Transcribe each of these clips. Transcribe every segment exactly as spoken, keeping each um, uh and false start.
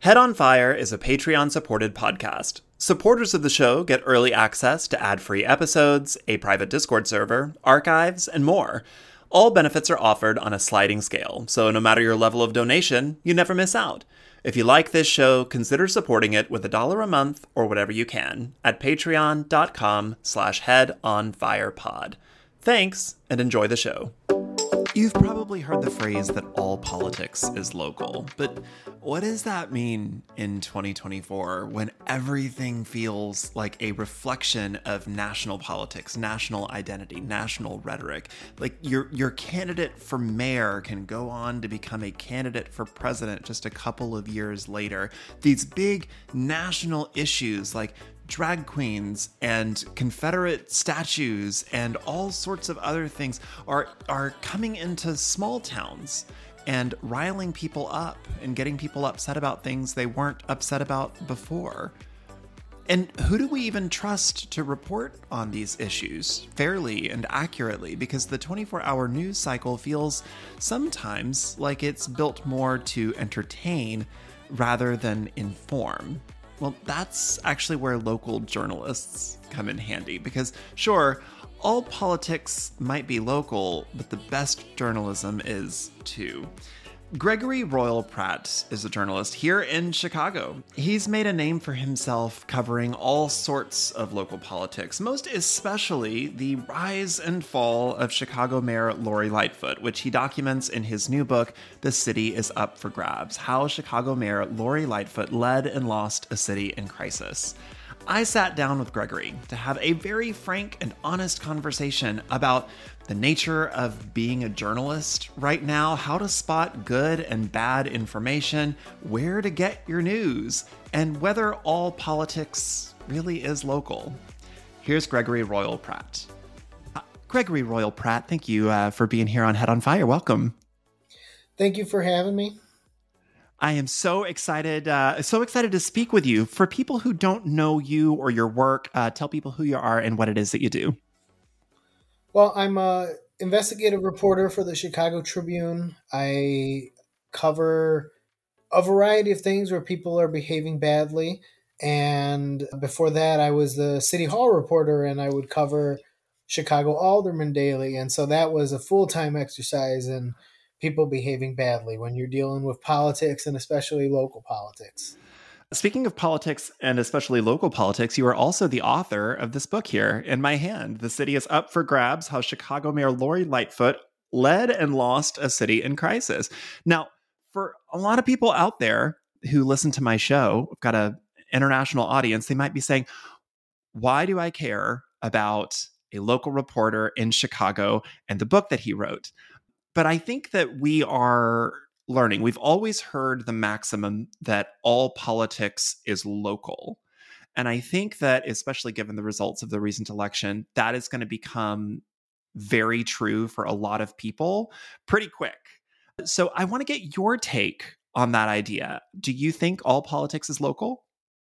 Head on Fire is a Patreon-supported podcast. Supporters of the show get early access to ad-free episodes, a private Discord server, archives, and more. All benefits are offered on a sliding scale, so no matter your level of donation, you never miss out. If you like this show, consider supporting it with a dollar a month or whatever you can at patreon.com slash headonfirepod. Thanks, and enjoy the show. You've probably heard the phrase that all politics is local, but what does that mean in twenty twenty-four when everything feels like a reflection of national politics, national identity, national rhetoric? Like your your candidate for mayor can go on to become a candidate for president just a couple of years later. These big national issues like drag queens and Confederate statues and all sorts of other things are are coming into small towns and riling people up and getting people upset about things they weren't upset about before. And who do we even trust to report on these issues fairly and accurately? Because the twenty-four hour news cycle feels sometimes like it's built more to entertain rather than inform. Well, that's actually where local journalists come in handy, because sure, all politics might be local, but the best journalism is too. Gregory Royal Pratt is a journalist here in Chicago. He's made a name for himself covering all sorts of local politics, most especially the rise and fall of Chicago Mayor Lori Lightfoot, which he documents in his new book, The City is Up for Grabs: How Chicago Mayor Lori Lightfoot Led and Lost a City in Crisis. I sat down with Gregory to have a very frank and honest conversation about the nature of being a journalist right now, how to spot good and bad information, where to get your news, and whether all politics really is local. Here's Gregory Royal Pratt. Uh, Gregory Royal Pratt, thank you uh, for being here on Head on Fire. Welcome. Thank you for having me. I am so excited, uh, so excited to speak with you. For people who don't know you or your work, uh, tell people who you are and what it is that you do. Well, I'm a investigative reporter for the Chicago Tribune. I cover a variety of things where people are behaving badly. And before that, I was the City Hall reporter, and I would cover Chicago Alderman daily. And so that was a full-time exercise in people behaving badly when you're dealing with politics, and especially local politics. Speaking of politics and especially local politics, you are also the author of this book here in my hand. The City is Up for Grabs: How Chicago Mayor Lori Lightfoot Led and Lost a City in Crisis. Now, for a lot of people out there who listen to my show, I've got an international audience, they might be saying, why do I care about a local reporter in Chicago and the book that he wrote? But I think that we are learning. We've always heard the maximum that all politics is local. And I think that, especially given the results of the recent election, that is going to become very true for a lot of people pretty quick. So I want to get your take on that idea. Do you think all politics is local?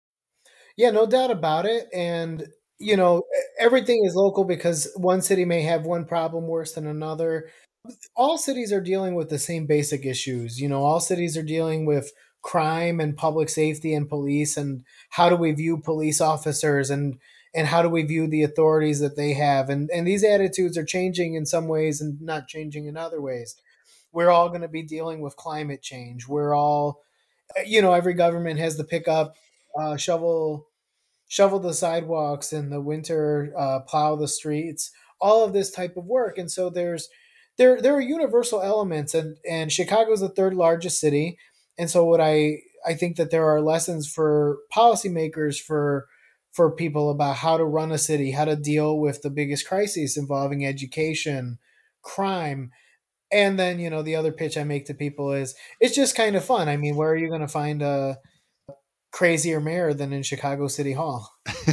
Yeah, no doubt about it. And, you know, everything is local because one city may have one problem worse than another. All cities are dealing with the same basic issues. You know, all cities are dealing with crime and public safety and police, and how do we view police officers, and and how do we view the authorities that they have. And, and these attitudes are changing in some ways and not changing in other ways. We're all going to be dealing with climate change. We're all, you know, every government has to pick up, uh, shovel, shovel the sidewalks in the winter, uh, plow the streets, all of this type of work. And so there's, There, there are universal elements, and, and Chicago is the third largest city. And so what I, I think that there are lessons for policymakers, for, for people about how to run a city, how to deal with the biggest crises involving education, crime. And then, you know, the other pitch I make to people is it's just kind of fun. I mean, where are you going to find a crazier mayor than in Chicago City Hall?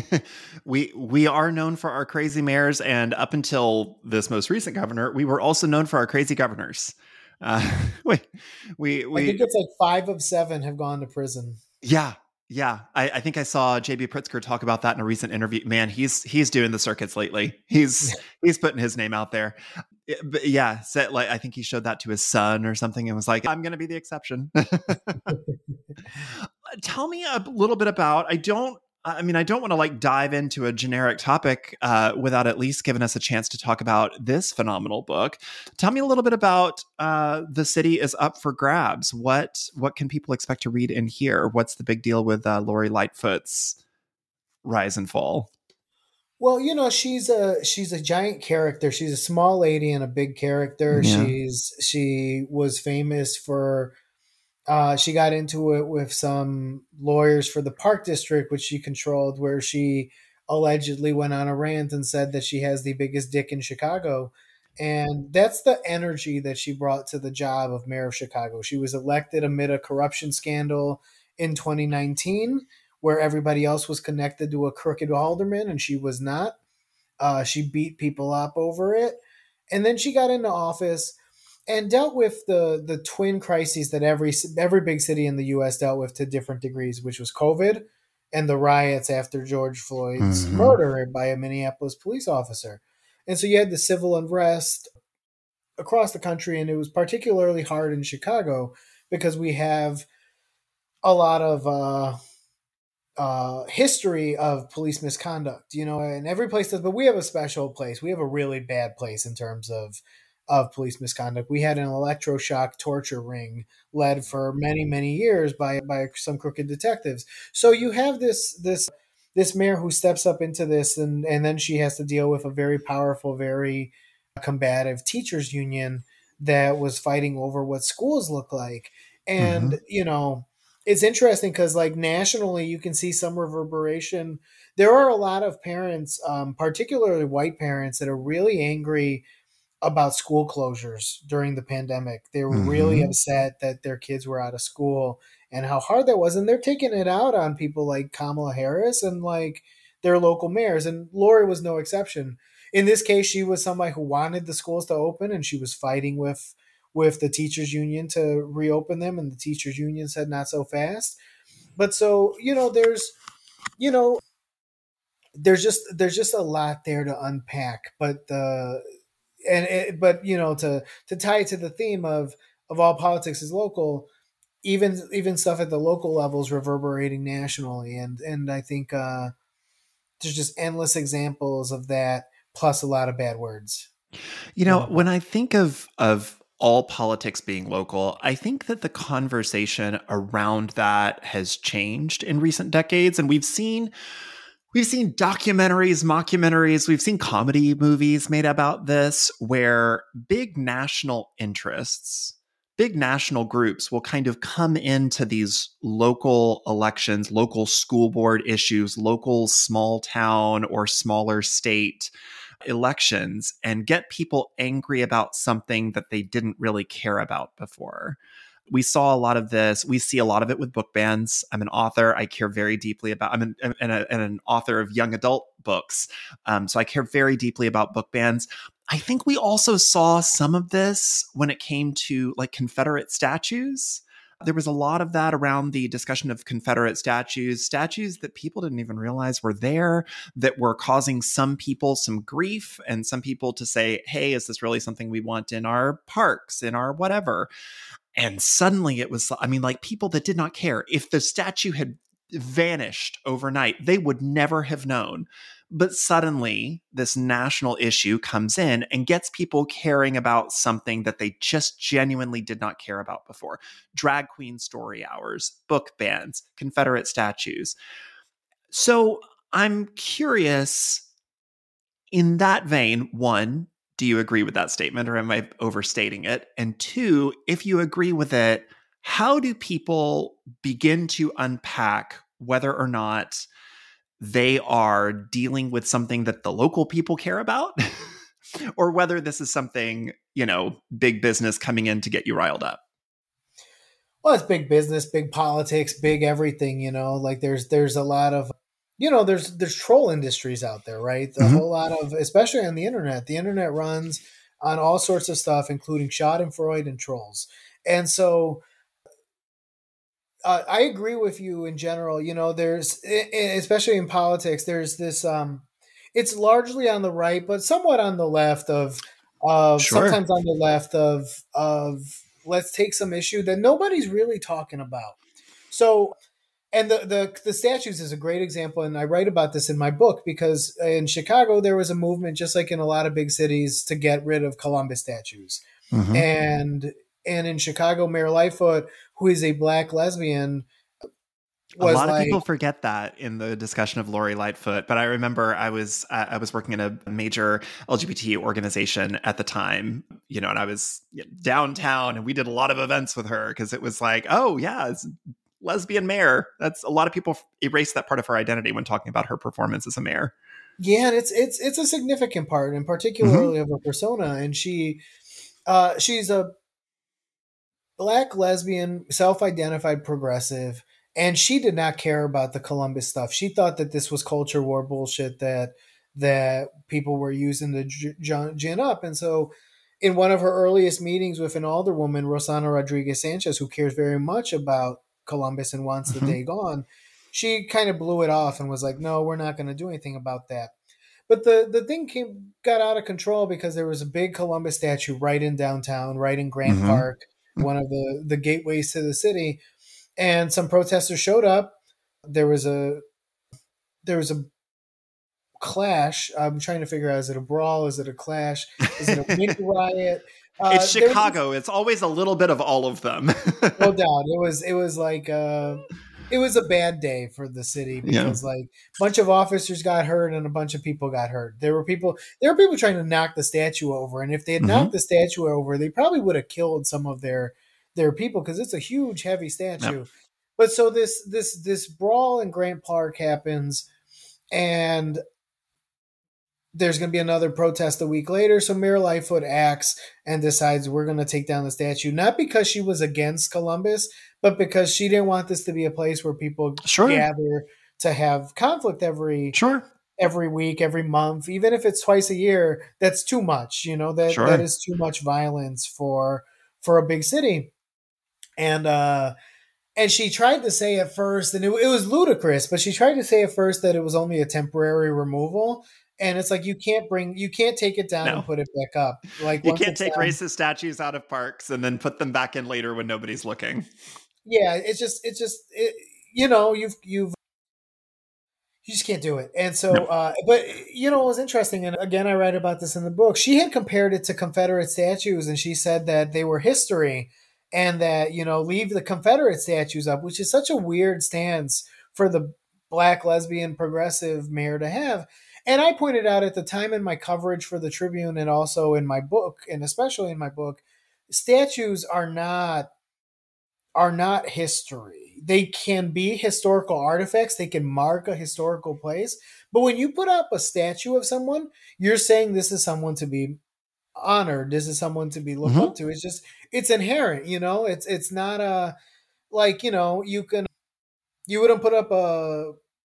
we we are known for our crazy mayors, and up until this most recent governor, we were also known for our crazy governors. Uh, we, we, we, I think it's like five of seven have gone to prison. Yeah, yeah. I, I think I saw J B Pritzker talk about that in a recent interview. Man, he's he's doing the circuits lately. He's he's putting his name out there. But yeah, so, like I think he showed that to his son or something, and was like, "I'm going to be the exception." tell me a little bit about, I don't, I mean, I don't want to like dive into a generic topic uh, without at least giving us a chance to talk about this phenomenal book. Tell me a little bit about uh, The City is Up for Grabs. What what can people expect to read in here? What's the big deal with uh, Lori Lightfoot's rise and fall? Well, you know, she's a she's a giant character. She's a small lady and a big character. Yeah. She's she was famous for uh, she got into it with some lawyers for the Park District, which she controlled, where she allegedly went on a rant and said that she has the biggest dick in Chicago. And that's the energy that she brought to the job of mayor of Chicago. She was elected amid a corruption scandal in twenty nineteen, where everybody else was connected to a crooked alderman and she was not. Uh, she beat people up over it. And then she got into office and dealt with the the twin crises that every every big city in the U S dealt with to different degrees, which was COVID and the riots after George Floyd's Mm-hmm. murder by a Minneapolis police officer. And so you had the civil unrest across the country, and it was particularly hard in Chicago because we have a lot of uh, uh, history of police misconduct, you know, and every place does, but we have a special place. We have a really bad place in terms of of police misconduct. We had an electroshock torture ring led for many, many years by by some crooked detectives. So you have this this this mayor who steps up into this, and and then she has to deal with a very powerful, very combative teachers union that was fighting over what schools look like. And Mm-hmm. you know, it's interesting because like nationally you can see some reverberation. There are a lot of parents, um, particularly white parents, that are really angry about school closures during the pandemic. They were really Mm-hmm. upset that their kids were out of school and how hard that was. And they're taking it out on people like Kamala Harris and like their local mayors. And Lori was no exception. In this case, she was somebody who wanted the schools to open, and she was fighting with with the teachers union to reopen them, and the teachers union said not so fast. But so, you know, there's you know, there's just there's just a lot there to unpack. But the and it, but you know, to to tie it to the theme of of all politics is local, even even stuff at the local level is reverberating nationally, and and I think uh, there's just endless examples of that, plus a lot of bad words You in know, the when book. I think of of all politics being local, I think that the conversation around that has changed in recent decades, and we've seen we've seen documentaries, mockumentaries, we've seen comedy movies made about this where big national interests, big national groups will kind of come into these local elections, local school board issues, local small town or smaller state elections and get people angry about something that they didn't really care about before. We saw a lot of this. We see a lot of it with book bans. I'm an author. I care very deeply about, I'm an, and, a, and an author of young adult books. Um, so I care very deeply about book bans. I think we also saw some of this when it came to like Confederate statues. There was a lot of that around the discussion of Confederate statues, statues that people didn't even realize were there, that were causing some people some grief and some people to say, hey, is this really something we want in our parks, in our whatever? And suddenly it was, I mean, like people that did not care. If the statue had vanished overnight, they would never have known. But suddenly, this national issue comes in and gets people caring about something that they just genuinely did not care about before. Drag queen story hours, book bans, Confederate statues. So I'm curious, in that vein, one, do you agree with that statement or am I overstating it? And two, if you agree with it, how do people begin to unpack whether or not they are dealing with something that the local people care about or whether this is something, you know, big business coming in to get you riled up? Well, it's big business, big politics, big everything. You know, like there's there's a lot of you know there's there's troll industries out there, right? A Mm-hmm. whole lot of, especially on the internet. The internet runs on all sorts of stuff, including Schadenfreude and trolls. And so uh, I agree with you in general. You know, there's especially in politics, there's this. Um, it's largely on the right, but somewhat on the left of of Sure. sometimes on the left of of let's take some issue that nobody's really talking about. So and the, the the statues is a great example, and I write about this in my book because in Chicago there was a movement, just like in a lot of big cities, to get rid of Columbus statues. Mm-hmm. And and in Chicago, Mayor Lightfoot, who is a black lesbian, A was lot of like, people forget that in the discussion of Lori Lightfoot, but I remember I was uh, I was working in a major L G B T organization at the time, you know, and I was downtown, and we did a lot of events with her because it was like, oh yeah, it's lesbian mayor. That's a lot of people erase that part of her identity when talking about her performance as a mayor. yeah, and it's it's it's a significant part, and particularly Mm-hmm. of her persona. And she uh, she's a black lesbian, self-identified progressive, and she did not care about the Columbus stuff. She thought that this was culture war bullshit that that people were using to j- gin up. And so, in one of her earliest meetings with an alderwoman, Rosana Rodriguez Sanchez, who cares very much about Columbus and wants the Mm-hmm. day gone, she kind of blew it off and was like, "No, we're not going to do anything about that." But the the thing came got out of control because there was a big Columbus statue right in downtown, right in Grant Mm-hmm. Park, one of the the gateways to the city, and some protesters showed up. There was a there was a clash. I'm trying to figure out, is it a brawl? Is it a clash? Is it a mini riot? It's Uh, there was Chicago. It's always a little bit of all of them. no doubt it was it was like uh, it was a bad day for the city Yeah. because like a bunch of officers got hurt and a bunch of people got hurt. There were people there were people trying to knock the statue over, and if they had Mm-hmm. knocked the statue over, they probably would have killed some of their their people because it's a huge, heavy Yep. statue. But so this this this brawl in Grant Park happens, and there's going to be another protest a week later. So Mayor Lightfoot acts and decides we're going to take down the statue, not because she was against Columbus, but because she didn't want this to be a place where people Sure. gather to have conflict every Sure. every week, every month, even if it's twice a year. That's too much, you know. That that Sure. is too much violence for for a big city. And uh, and she tried to say at first, and it, it was ludicrous, but she tried to say at first that it was only a temporary removal. And it's like you can't bring, you can't take it down and No. put it back up. Like You once can't it's take down, racist statues out of parks and then put them back in later when nobody's looking. yeah, it's just, it's just, it, you know, you've, you've, you just can't do it. And No. so, uh, but you know, it was interesting. And again, I write about this in the book. She had compared it to Confederate statues, and she said that they were history, and that, you know, leave the Confederate statues up, which is such a weird stance for the black lesbian progressive mayor to have. And I pointed out at the time in my coverage for the Tribune and also in my book, and especially in my book, statues are not are not history. They can be historical artifacts, they can mark a historical place. But when you put up a statue of someone, you're saying this is someone to be honored. This is someone to be looked up Mm-hmm. to. It's just it's inherent, you know. It's it's not a like, you know, you can you wouldn't put up a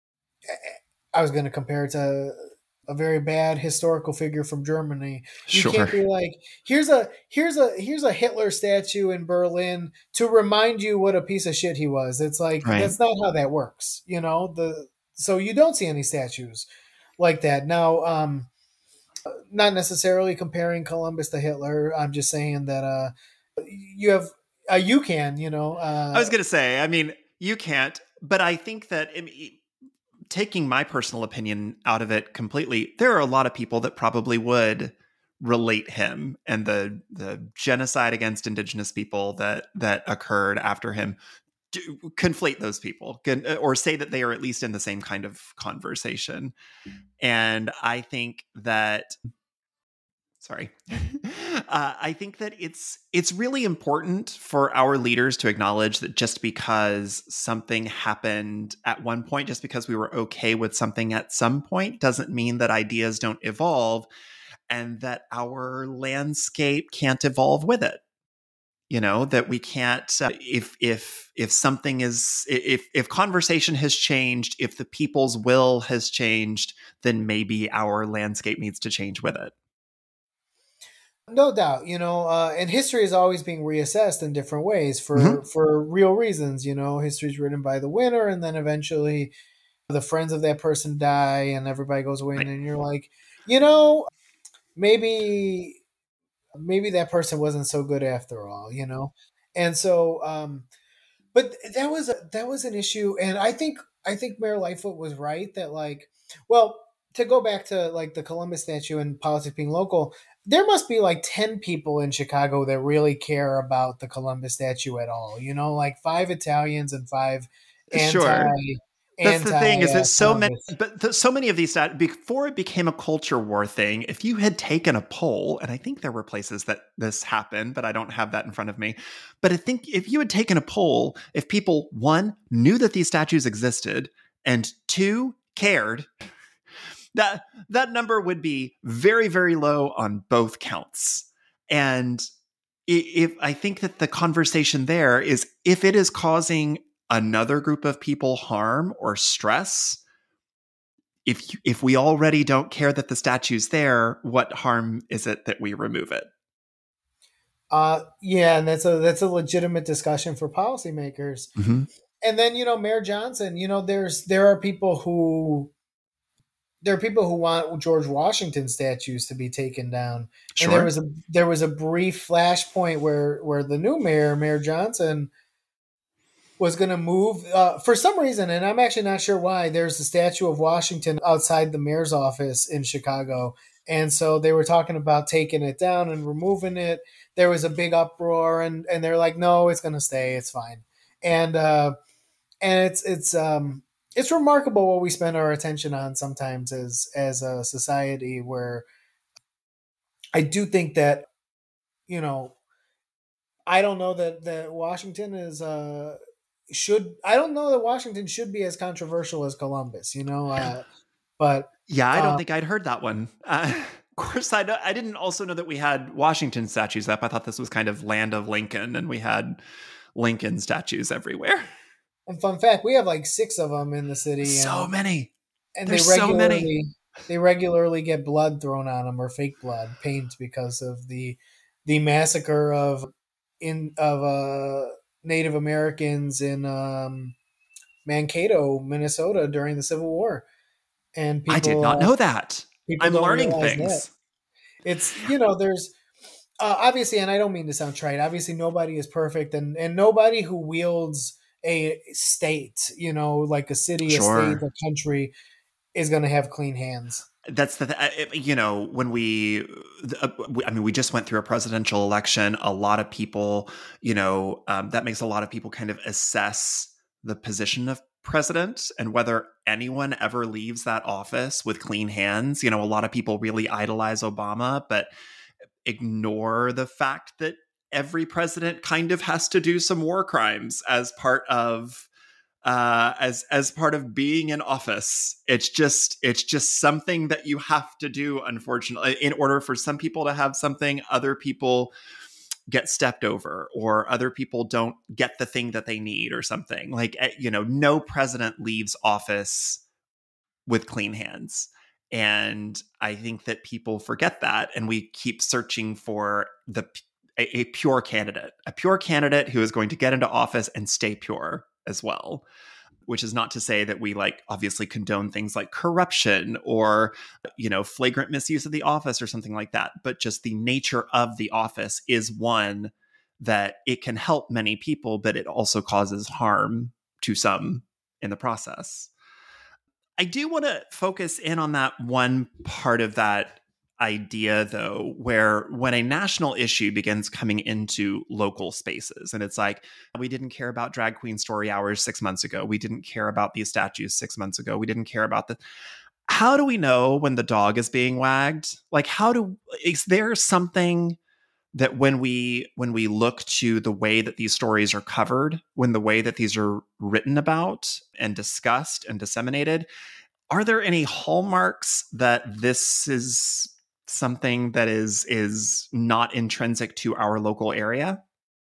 I was going to compare it to a very bad historical figure from Germany. You Sure. can't be like, here's a here's a here's a Hitler statue in Berlin to remind you what a piece of shit he was. It's like Right. that's not how that works, you know. The so you don't see any statues like that now. Um, not necessarily comparing Columbus to Hitler. I'm just saying that uh, you have uh, you can, you know. I Uh, was going to say, I mean, you can't, but I think that I mean, taking my personal opinion out of it completely, there are a lot of people that probably would relate him and the the genocide against indigenous people that that occurred after him, do, conflate those people can, or say that they are at least in the same kind of conversation. And I think that sorry uh, I think that it's it's really important for our leaders to acknowledge that just because something happened at one point, just because we were okay with something at some point, doesn't mean that ideas don't evolve and that our landscape can't evolve with it. You know, that we can't uh, if if if something is if if conversation has changed, if the people's will has changed, then maybe our landscape needs to change with it. No doubt, you know, uh, and history is always being reassessed in different ways for Mm-hmm. for real reasons. You know, history is written by the winner, and then eventually the friends of that person die, and everybody goes away, and Right. then you're like, you know, maybe maybe that person wasn't so good after all, you know, and so um, but that was a, that was an issue, and I think I think Mayor Lightfoot was right that like, well, to go back to like the Columbus statue and politics being local, there must be like ten people in Chicago that really care about the Columbus statue at all. You know, like five Italians and five anti Sure. That's the anti thing is uh, that so many, Columbus. but th- so many of these that before it became a culture war thing, if you had taken a poll, and I think there were places that this happened, but I don't have that in front of me. But I think if you had taken a poll, if people one knew that these statues existed and two cared, that that number would be very, very low on both counts. And if I think that the conversation there is if it is causing another group of people harm or stress, if you, if we already don't care that the statue's there, what harm is it that we remove it? Uh, yeah, and that's a that's a legitimate discussion for policymakers. Mm-hmm. And then you know, Mayor Johnson, you know, there's there are people who there are people who want George Washington statues to be taken down. And there Sure. was a there was a brief flashpoint where where the new mayor, Mayor Johnson, was going to move uh, for some reason, and I'm actually not sure why. There's a statue of Washington outside the mayor's office in Chicago, and so they were talking about taking it down and removing it. There was a big uproar, and and they're like, "No, it's going to stay. It's fine." And uh, and it's it's um it's remarkable what we spend our attention on sometimes as as a society. Where I do think that you know I don't know that that Washington is uh should I don't know that Washington should be as controversial as Columbus, you know, uh, but Yeah, I don't uh, think I'd heard that one. Uh, of course, I, I didn't also know that we had Washington statues up. I thought this was kind of land of Lincoln, and we had Lincoln statues everywhere. and fun fact, we have like six of them in the city, So and many. and they There's so many. regularly they regularly get blood thrown on them or fake blood paint because of the the massacre of in of uh, Native Americans in um, Mankato, Minnesota during the Civil War, and I did people not uh, know that. people I'm don't learning realize that. things. It's you know there's uh, obviously, and I don't mean to sound trite. Obviously, nobody is perfect, and and nobody who wields a state, you know, like a city, a state, Sure. a country, is going to have clean hands. That's the, th- you know, when we, uh, I mean, we just went through a presidential election. A lot of people, you know, um, that makes a lot of people kind of assess the position of president and whether anyone ever leaves that office with clean hands. You know, a lot of people really idolize Obama, but ignore the fact that every president kind of has to do some war crimes as part of uh, as as part of being in office. It's just it's just something that you have to do. Unfortunately, in order for some people to have something, other people get stepped over, or other people don't get the thing that they need, or something. Like you know, no president leaves office with clean hands. And I think that people forget that, and we keep searching for the a, a pure candidate, a pure candidate who is going to get into office and stay pure as well. Which is not to say that we like obviously condone things like corruption or, you know, flagrant misuse of the office or something like that. But just the nature of the office is one that it can help many people, but it also causes harm to some in the process. I do want to focus in on that one part of that idea, though, where when a national issue begins coming into local spaces, and it's like, we didn't care about drag queen story hours six months ago. We didn't care about these statues six months ago. We didn't care about the. How do we know when the dog is being wagged? Like, how do, is there something that when we when we look to the way that these stories are covered, when the way that these are written about and discussed and disseminated, are there any hallmarks that this is something that is is not intrinsic to our local area?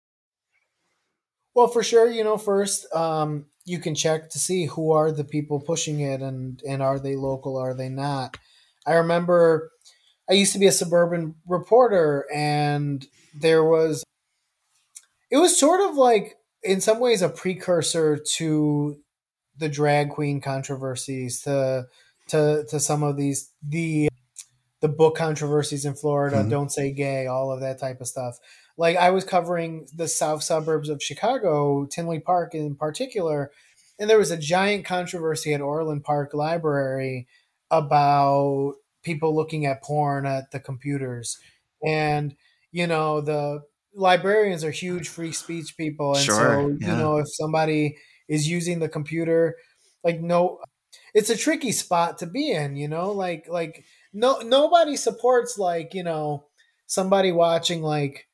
Well, for sure, you know, first um, you can check to see who are the people pushing it, and and are they local, are they not? I remember I used to be a suburban reporter, and there was it was sort of like in some ways a precursor to the drag queen controversies, to to to some of these the the book controversies in Florida, Hmm. Don't Say Gay, all of that type of stuff. like I was covering the south suburbs of Chicago, Tinley Park in particular, and there was a giant controversy at Orland Park Library about people looking at porn at the computers. And, you know, the librarians are huge free speech people. And Sure. so, you Yeah. know, if somebody is using the computer, like, no, it's a tricky spot to be in, you know, like, like, no, nobody supports, like, you know, somebody watching like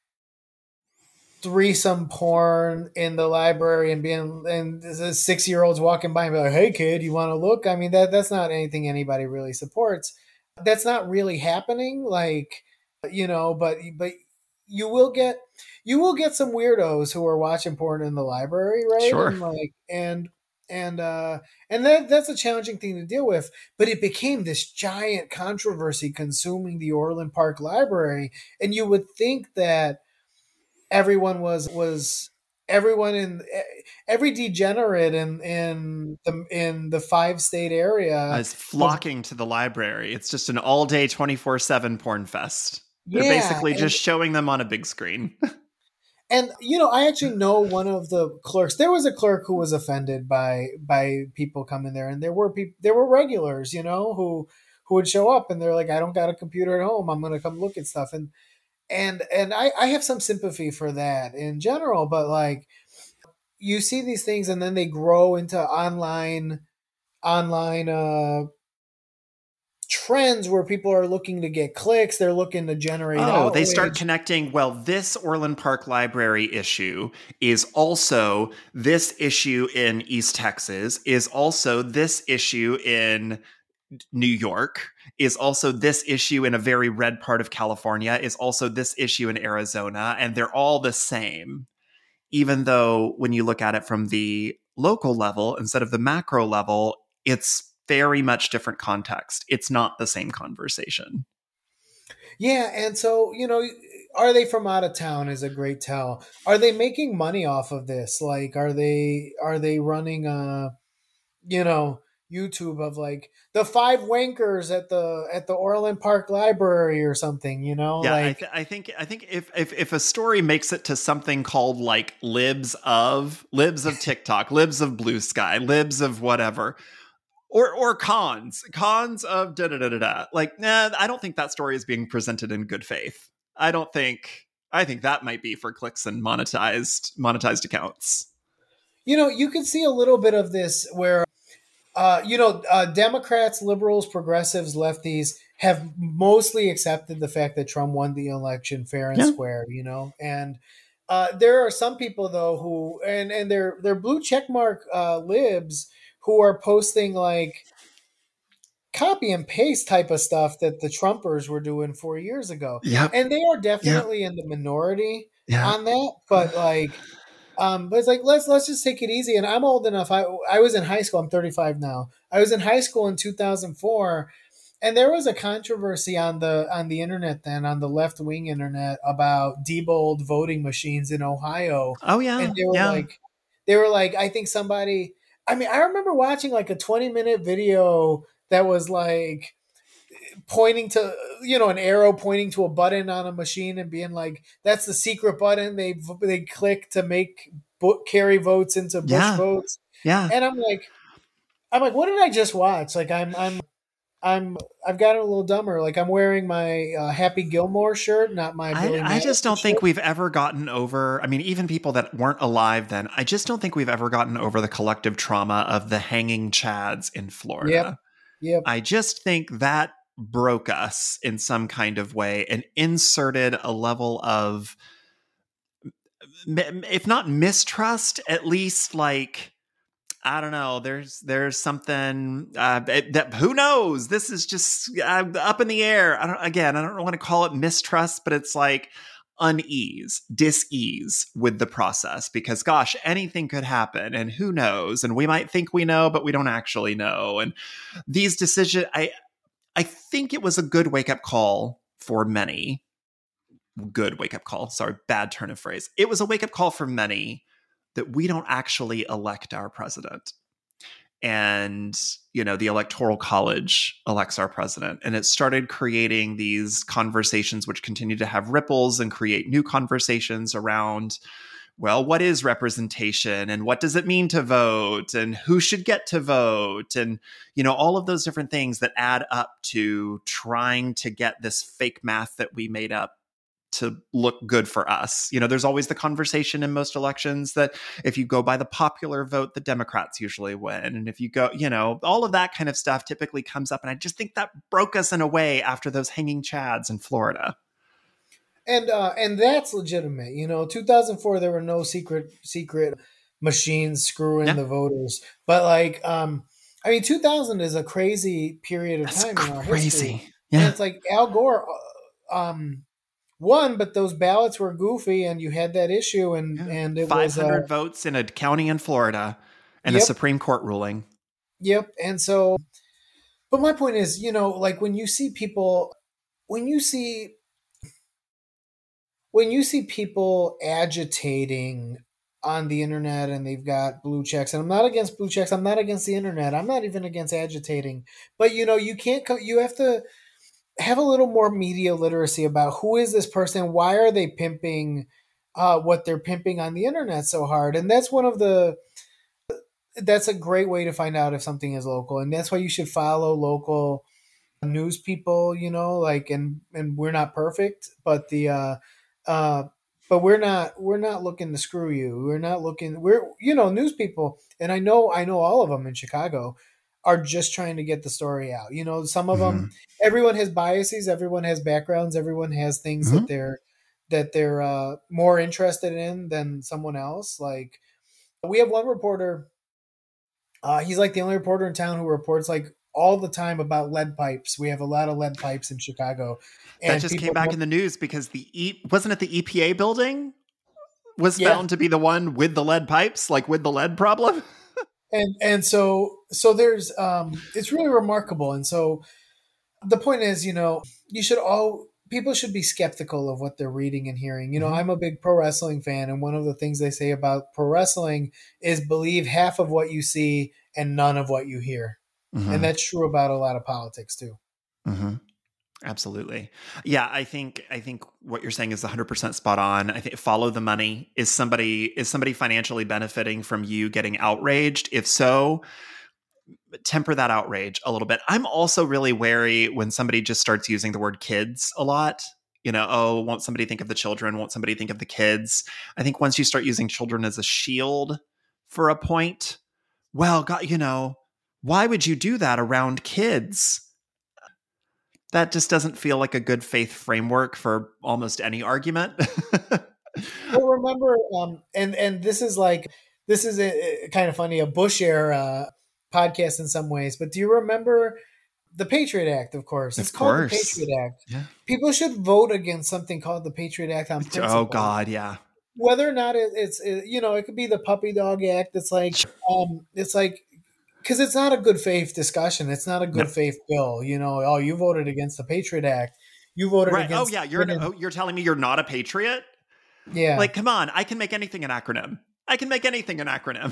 threesome porn in the library and being and the six year olds walking by and be like, "Hey kid, you want to look?" I mean, that that's not anything anybody really supports. That's not really happening, like, you know. But but you will get you will get some weirdos who are watching porn in the library, right? Sure. And like and and uh and that that's a challenging thing to deal with. But it became this giant controversy consuming the Orland Park Library, and you would think that everyone was was everyone in every degenerate in in the in the five state I area was was, flocking to the library. It's just an all day twenty-four seven porn fest. They're yeah. basically and just showing them on a big screen. and you know, I actually know one of the clerks. There was a clerk who was offended by by people coming there, and there were people there were regulars, you know, who who would show up and they're like, I don't got a computer at home, I'm gonna come look at stuff. and and and I, I have some sympathy for that in general, but like, you see these things and then they grow into online online uh trends where people are looking to get clicks, they're looking to generate Oh, they start outrage. connecting. Well, this Orland Park Library issue is also this issue in East Texas, is also this issue in New York, is also this issue in a very red part of California, is also this issue in Arizona, and they're all the same. Even though when you look at it from the local level instead of the macro level, it's very much different context. It's not the same conversation. Yeah, and so, you know, are they from out of town is a great tell. Are they making money off of this? Like, are they are they running uh you know, YouTube of like the five wankers at the at the Orland Park Library or something, you know? Yeah, I, Like, th- I think I think if, if if a story makes it to something called like libs of libs of TikTok, libs of Blue Sky, libs of whatever, or or cons cons of da da da da da, like, nah, I don't think that story is being presented in good faith. I don't think. I think that might be for clicks and monetized monetized accounts. you know, you can see a little bit of this where uh, you know, uh, Democrats, liberals, progressives, lefties have mostly accepted the fact that Trump won the election fair and Yeah. square. You know, and uh, there are some people though who and and they're they're blue checkmark uh, libs who are posting like copy and paste type of stuff that the Trumpers were doing four years ago, Yep. and they are Yeah. definitely in the minority Yeah. on that. But like, um, but it's like let's let's just take it easy. And I'm old enough. I I was in high school. I'm thirty-five now. I was in high school in two thousand four, and there was a controversy on the on the internet then on the left wing internet about Diebold voting machines in Ohio, Oh and yeah. they were Yeah. like, they were like, I think somebody. I mean, I remember watching like a twenty minute video that was like pointing to, you know, an arrow pointing to a button on a machine and being like, that's the secret button they they click to make book carry votes into Bush Yeah. votes. Yeah. And I'm like, I'm like, what did I just watch? Like, I'm I'm I'm I've gotten a little dumber. Like, I'm wearing my uh, Happy Gilmore shirt, not my I, Billy I just Madison don't think shirt. we've ever gotten over. I mean, even people that weren't alive then, I just don't think we've ever gotten over the collective trauma of the hanging chads in Yep, Florida. yep. I just think that broke us in some kind of way and inserted a level of, if not mistrust, at least like, I don't know. There's there's something uh, that who knows. This is just uh, up in the air. I don't. Again, I don't want to call it mistrust, but it's like unease, dis-ease with the process because, gosh, anything could happen, and who knows? And we might think we know, but we don't actually know. And these decisions, I I think it was a good wake up call for many. Good wake up call. Sorry, bad turn of phrase. It was a wake up call for many that we don't actually elect our president. and, you know, the Electoral College elects our president. And it started creating these conversations which continue to have ripples and create new conversations around, well, what is representation and what does it mean to vote and who should get to vote? And, you know, all of those different things that add up to trying to get this fake math that we made up to look good for us. You know, there's always the conversation in most elections that if you go by the popular vote, the Democrats usually win. And if you go, you know, all of that kind of stuff typically comes up. And I just think that broke us in a way after those hanging chads in Florida. And uh, and that's legitimate. You know, two thousand four, there were no secret secret machines screwing yeah. the voters. But like, um, I mean, two thousand is a crazy period of that's time crazy. in our history. Yeah. And it's like Al Gore um, won, but those ballots were goofy, and you had that issue, and, yeah. and it five hundred was, uh, votes in a county in Florida, and yep. a Supreme Court ruling. Yep. And so, but my point is, you know, like when you see people, when you see, when you see people agitating on the internet and they've got blue checks, and I'm not against blue checks. I'm not against the internet. I'm not even against agitating, but you know, you can't co- you have to have a little more media literacy about who is this person? Why are they pimping uh, what they're pimping on the internet so hard? And that's one of the, that's a great way to find out if something is local. And that's why you should follow local news people, you know, like, and, and we're not perfect, but the, uh, uh, but we're not, we're not looking to screw you. We're not looking, we're, you know, news people. And I know, I know all of them in Chicago are just trying to get the story out. You know, some of mm-hmm. them, everyone has biases, everyone has backgrounds, everyone has things mm-hmm. that they're, that they're uh, more interested in than someone else. Like we have one reporter, uh, he's like the only reporter in town who reports like all the time about lead pipes. We have a lot of lead pipes in Chicago. And that just came back in the news because the E wasn't it the E P A building was yeah. found to be the one with the lead pipes, like with the lead problem. And and so so there's um it's really remarkable. And so the point is, you know, you should all people should be skeptical of what they're reading and hearing. You know, mm-hmm. I'm a big pro wrestling fan, and one of the things they say about pro wrestling is believe half of what you see and none of what you hear. Mm-hmm. And that's true about a lot of politics too. Mm-hmm. Absolutely. Yeah, I think I think what you're saying is one hundred percent spot on. I think follow the money. Is somebody is somebody financially benefiting from you getting outraged? If so, temper that outrage a little bit. I'm also really wary when somebody just starts using the word kids a lot. You know, oh, won't somebody think of the children? Won't somebody think of the kids? I think once you start using children as a shield for a point, well, God, you know, why would you do that around kids? That just doesn't feel like a good faith framework for almost any argument. Well, remember, um, and and this is like this is a, a kind of funny, a Bush era podcast in some ways. But do you remember the Patriot Act? Of course, it's of called course. the Patriot Act. Yeah. People should vote against something called the Patriot Act on principle. Oh God, yeah. Whether or not it, it's it, you know, it could be the Puppy Dog Act. It's like um, it's like. Because it's not a good faith discussion. It's not a good no. faith bill. You know, oh, you voted against the Patriot Act. You voted right. against. Oh yeah, you're an, oh, you're telling me you're not a patriot? Yeah. Like, come on, I can make anything an acronym. I can make anything an acronym.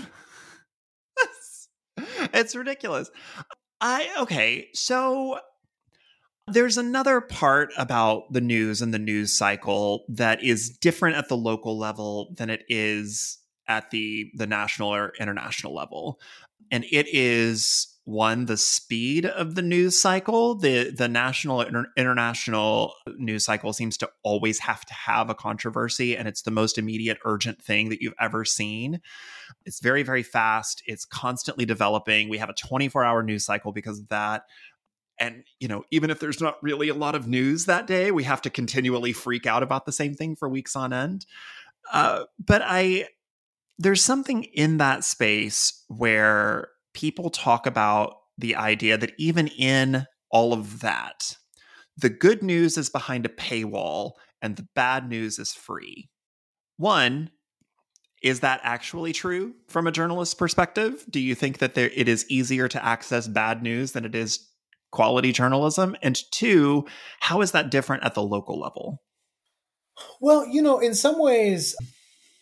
It's ridiculous. I okay, so there's another part about the news and the news cycle that is different at the local level than it is at the the national or international level. And it is, one, the speed of the news cycle. The the national or inter- international news cycle seems to always have to have a controversy, and it's the most immediate, urgent thing that you've ever seen. It's very, very fast. It's constantly developing. We have a twenty-four hour news cycle because of that. And, you know, even if there's not really a lot of news that day, we have to continually freak out about the same thing for weeks on end. Uh, but I... There's something in that space where people talk about the idea that even in all of that, the good news is behind a paywall and the bad news is free. One, is that actually true from a journalist's perspective? Do you think that there, it is easier to access bad news than it is quality journalism? And two, how is that different at the local level? Well, you know, in some ways...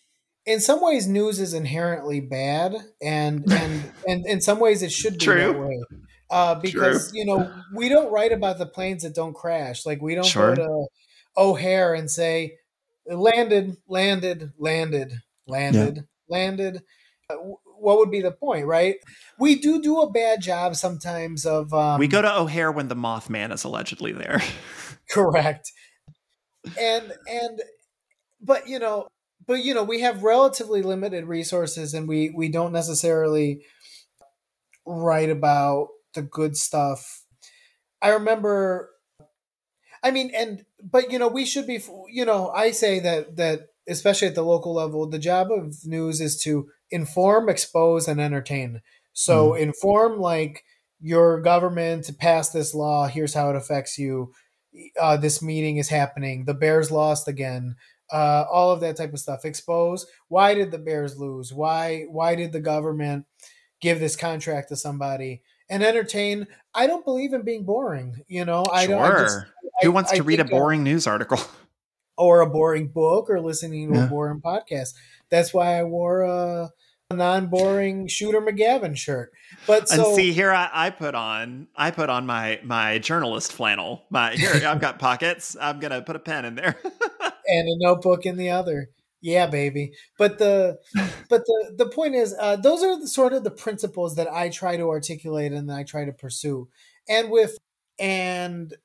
in some ways news is inherently bad, and and and in some ways it should be that True. way. Uh, because True. you know we don't write about the planes that don't crash. Like we don't go Sure. to O'Hare and say landed, landed, landed, Yeah. landed, landed. Uh, w- What would be the point, right? We do do a bad job sometimes of We go um, to O'Hare when the Mothman is allegedly there. correct, and and but you know, but you know, we have relatively limited resources, and we we don't necessarily write about the good stuff. I remember, I mean, and but you know, we should be, you know, I say that that especially at the local level, the job of news is to inform, expose, and entertain. So Mm. inform, like your government passed this law. Here's how it affects you. Uh, this meeting is happening. The Bears lost again. Uh, all of that type of stuff. Expose. Why did the Bears lose? Why why did the government give this contract to somebody? And entertain. I don't believe in being boring. You know, I don't. I just Sure. Who I wants I to read a think uh, boring news article? or a boring book or listening to a Yeah. boring podcast. That's why I wore a, a non-boring Shooter McGavin shirt. But And so see, here I, I put on I put on my my journalist flannel. My here I've got pockets. I'm gonna put a pen in there. and a notebook in the other. Yeah, baby. But the but the the point is, uh, those are the sort of the principles that I try to articulate and that I try to pursue. And with and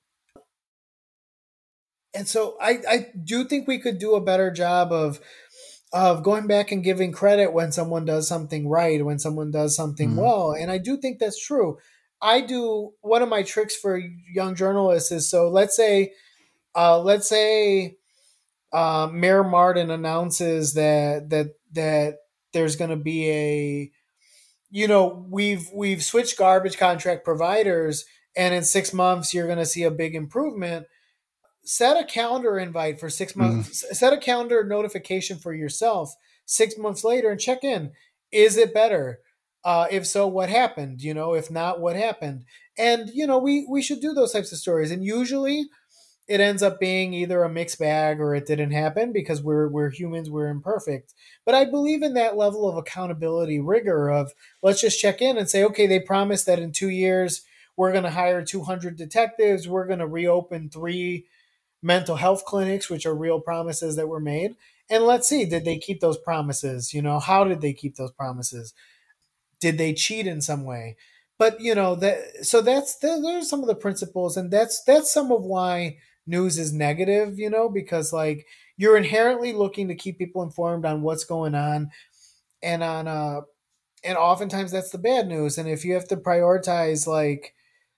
and so I I do think we could do a better job of of going back and giving credit when someone does something right, when someone does something Mm. well. And I do think that's true. I do one of my tricks for young journalists is so let's say uh, let's say uh, Mayor Martin announces that that that there's going to be a you know we've we've switched garbage contract providers, and in six months you're going to see a big improvement. Set a calendar invite for six Mm. months. Set a calendar notification for yourself six months later and check in. Is it better? Uh, if so, what happened? You know, if not, what happened? And you know, we we should do those types of stories. And usually, it ends up being either a mixed bag or it didn't happen because we're we're humans, we're imperfect. But I believe in that level of accountability rigor of let's just check in and say, okay, they promised that in two years we're going to hire two hundred detectives, we're going to reopen three mental health clinics, which are real promises that were made. And let's see, did they keep those promises? You know, how did they keep those promises? Did they cheat in some way? But you know that so that's those are some of the principles, and that's that's some of why news is negative. You know, because like you're inherently looking to keep people informed on what's going on, and on uh and oftentimes that's the bad news. And if you have to prioritize, like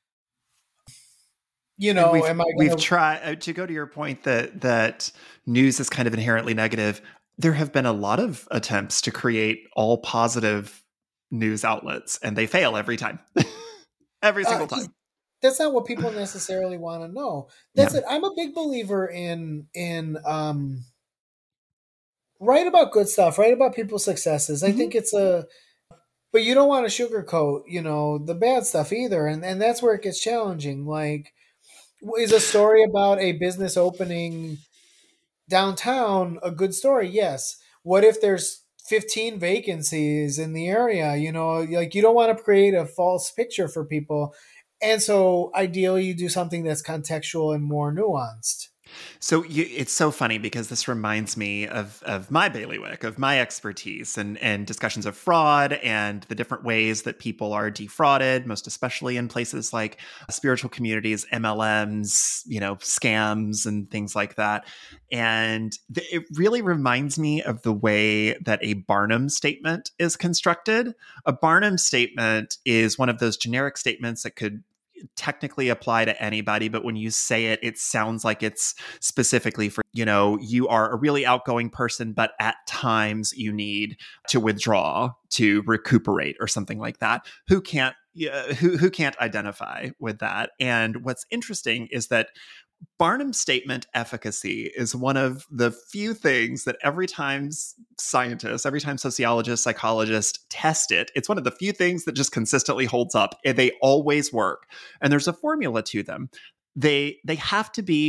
you And know, we've am I we've gonna tried uh, to go to your point that that news is kind of inherently negative. There have been a lot of attempts to create all positive news outlets, and they fail every time. Every uh, single time. that's not what people necessarily want to know. Yeah. That's it. I'm a big believer in in um write about good stuff, write about people's successes. I Mhm. think it's a but you don't want to sugarcoat, you know, the bad stuff either. And and that's where it gets challenging. Like is a story about a business opening downtown a good story? Yes. What if there's fifteen vacancies in the area? You know, like you don't want to create a false picture for people. And so ideally you do something that's contextual and more nuanced. So you, it's so funny because this reminds me of of my bailiwick, of my expertise, and and discussions of fraud and the different ways that people are defrauded, most especially in places like spiritual communities, M L Ms, you know, scams and things like that. And th- it really reminds me of the way that a Barnum statement is constructed. A Barnum statement is one of those generic statements that could technically apply to anybody, but when you say it, it sounds like it's specifically for, you know, you are a really outgoing person, but at times you need to withdraw to recuperate or something like that. Who can't yeah, who who can't identify with that? And what's interesting is that Barnum's statement efficacy is one of the few things that every time scientists, every time sociologists, psychologists test it, it's one of the few things that just consistently holds up. They always work. And there's a formula to them. They they have to be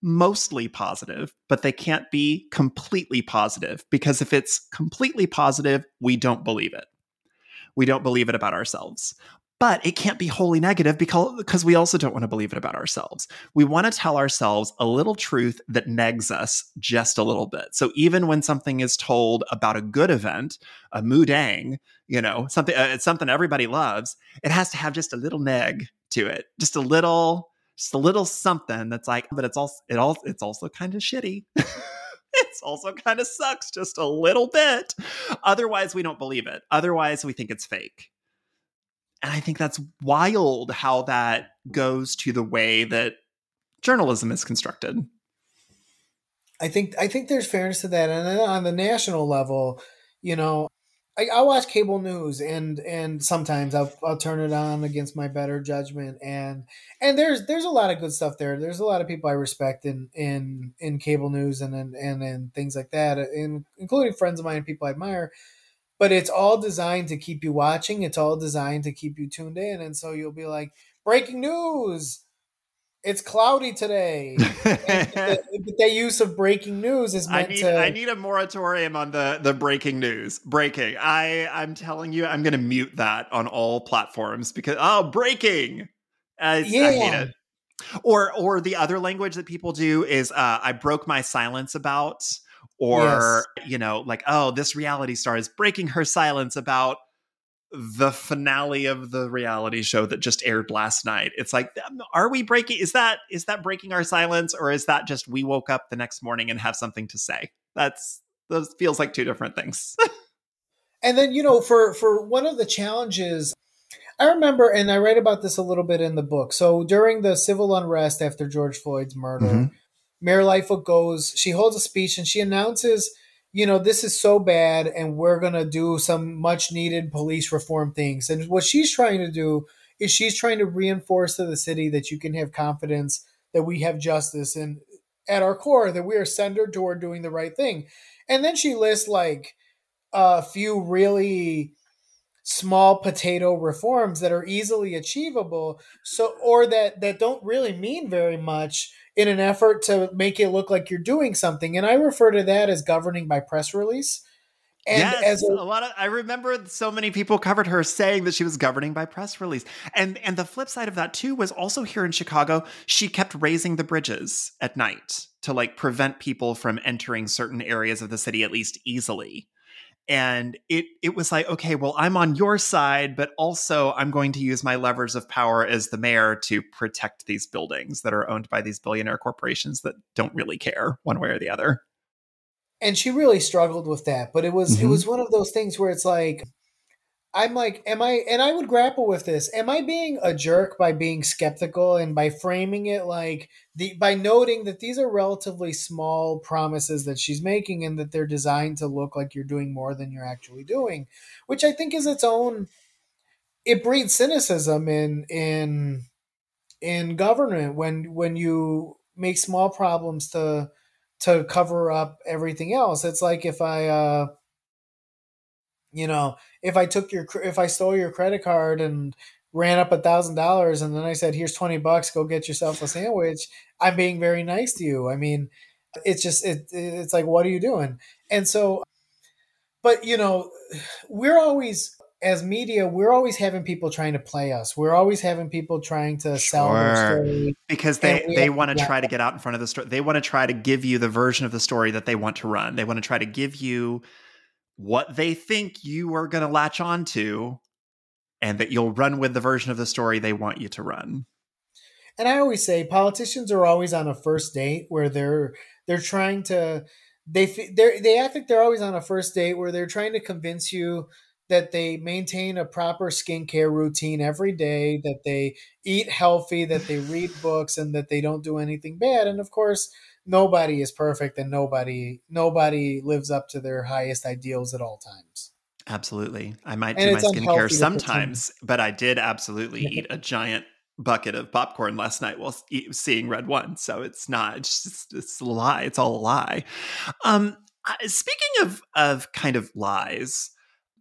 mostly positive, but they can't be completely positive, because if it's completely positive, we don't believe it. We don't believe it about ourselves. But it can't be wholly negative, because, because we also don't want to believe it about ourselves. We want to tell ourselves a little truth that negs us just a little bit. So even when something is told about a good event, a moodang, you know, something, uh, it's something everybody loves, it has to have just a little neg to it, just a little, just a little something that's like, but it's also, it all, it's also kind of shitty. It's also kind of sucks just a little bit. Otherwise, we don't believe it. Otherwise, we think it's fake. And I think that's wild how that goes to the way that journalism is constructed. I think I think there's fairness to that, and then on the national level, you know, I, I watch cable news, and and sometimes I'll I'll turn it on against my better judgment, and and there's there's a lot of good stuff there. There's a lot of people I respect in in in cable news and and and, and things like that, in, including friends of mine and people I admire. But it's all designed to keep you watching. It's all designed to keep you tuned in, and so you'll be like, breaking news. It's cloudy today. And the, the use of breaking news is meant I need, to. I need a moratorium on the, the breaking news. Breaking. I, I'm telling you, I'm going to mute that on all platforms because, oh, breaking. I, yeah. I hate it. Or, or the other language that people do is uh, I broke my silence about, or, yes. you know, like, oh, this reality star is breaking her silence about the finale of the reality show that just aired last night. It's like, are we breaking? Is that is that breaking our silence, or is that just we woke up the next morning and have something to say? That's those feels like two different things. And then, you know, for for one of the challenges, I remember, and I write about this a little bit in the book. So during the civil unrest after George Floyd's murder, mm-hmm. Mayor Lightfoot goes, she holds a speech and she announces, you know, this is so bad and we're going to do some much needed police reform things. And what she's trying to do is she's trying to reinforce to the city that you can have confidence that we have justice and at our core that we are centered toward doing the right thing. And then she lists like a few really small potato reforms that are easily achievable, so or that that don't really mean very much in an effort to make it look like you're doing something. And I refer to that as governing by press release. And yes, as a, a lot of I remember so many people covered her saying that she was governing by press release. And and the flip side of that too was also here in Chicago, she kept raising the bridges at night to like prevent people from entering certain areas of the city at least easily. And it it was like, okay, well, I'm on your side, but also I'm going to use my levers of power as the mayor to protect these buildings that are owned by these billionaire corporations that don't really care one way or the other. And she really struggled with that. But it was mm-hmm. it was one of those things where it's like, I'm like, am I, and I would grapple with this. Am I being a jerk by being skeptical and by framing it like the, by noting that these are relatively small promises that she's making and that they're designed to look like you're doing more than you're actually doing, which I think is its own, it breeds cynicism in, in, in government when, when you make small problems to, to cover up everything else. It's like if I, uh, you know, if I took your, if I stole your credit card and ran up a thousand dollars and then I said, here's twenty bucks, go get yourself a sandwich, I'm being very nice to you. I mean, it's just, it, it's like, what are you doing? And so, but you know, we're always, as media, we're always having people trying to play us. We're always having people trying to sure. sell their story. Because they, they want to try to get out in front of the story. They want to try to give you the version of the story that they want to run. They want to try to give you what they think you are going to latch on to, and that you'll run with the version of the story they want you to run. And I always say politicians are always on a first date where they're they're trying to they they they act like they're always on a first date where they're trying to convince you that they maintain a proper skincare routine every day, that they eat healthy, that they read books, and that they don't do anything bad. And of course, nobody is perfect, and nobody nobody lives up to their highest ideals at all times. Absolutely. I might and do my skincare sometimes, but I did absolutely eat a giant bucket of popcorn last night while seeing Red One. So it's not, it's just, it's a lie. It's all a lie. Um, speaking of, of kind of lies,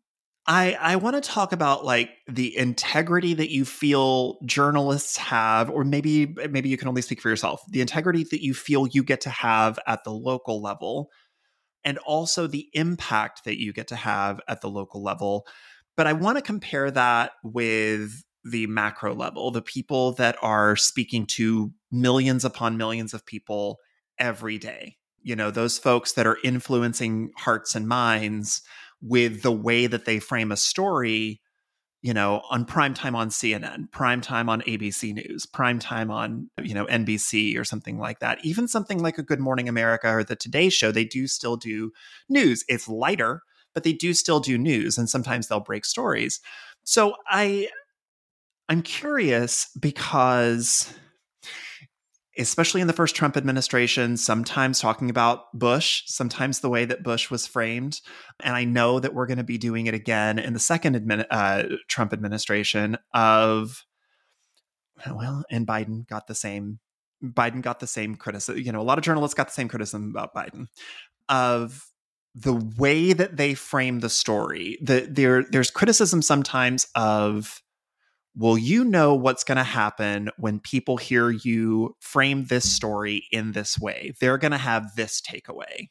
I, I want to talk about like the integrity that you feel journalists have, or maybe maybe you can only speak for yourself, the integrity that you feel you get to have at the local level, and also the impact that you get to have at the local level. But I want to compare that with the macro level, the people that are speaking to millions upon millions of people every day. You know, those folks that are influencing hearts and minds with the way that they frame a story, you know, on prime time on C N N, prime time on A B C News, prime time on, you know, N B C or something like that. Even something like a Good Morning America or the Today Show, they do still do news. It's lighter, but they do still do news, and sometimes they'll break stories. So I I'm curious because, especially in the first Trump administration, sometimes talking about Bush, sometimes the way that Bush was framed. And I know that we're going to be doing it again in the second admin, uh, Trump administration of, well, and Biden got the same, Biden got the same criticism. You know, a lot of journalists got the same criticism about Biden of the way that they frame the story. The, there, there's criticism sometimes of, well, you know what's going to happen when people hear you frame this story in this way. They're going to have this takeaway.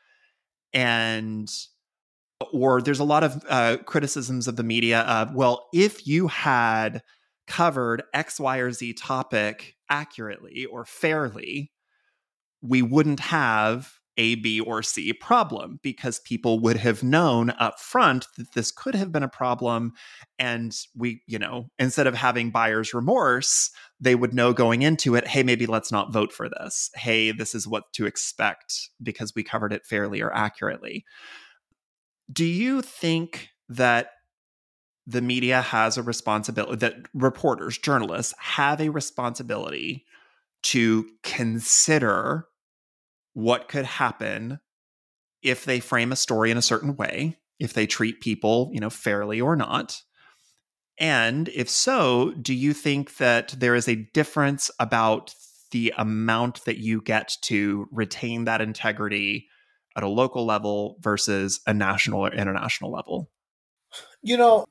And, or there's a lot of uh, criticisms of the media of, well, if you had covered X, Y, or Z topic accurately or fairly, we wouldn't have A, B, or C problem, because people would have known up front that this could have been a problem. And we, you know, instead of having buyer's remorse, they would know going into it, hey, maybe let's not vote for this. Hey, this is what to expect because we covered it fairly or accurately. Do you think that the media has a responsibility, that reporters, journalists have a responsibility to consider what could happen if they frame a story in a certain way, if they treat people, you know, fairly or not? And if so, do you think that there is a difference about the amount that you get to retain that integrity at a local level versus a national or international level? You know,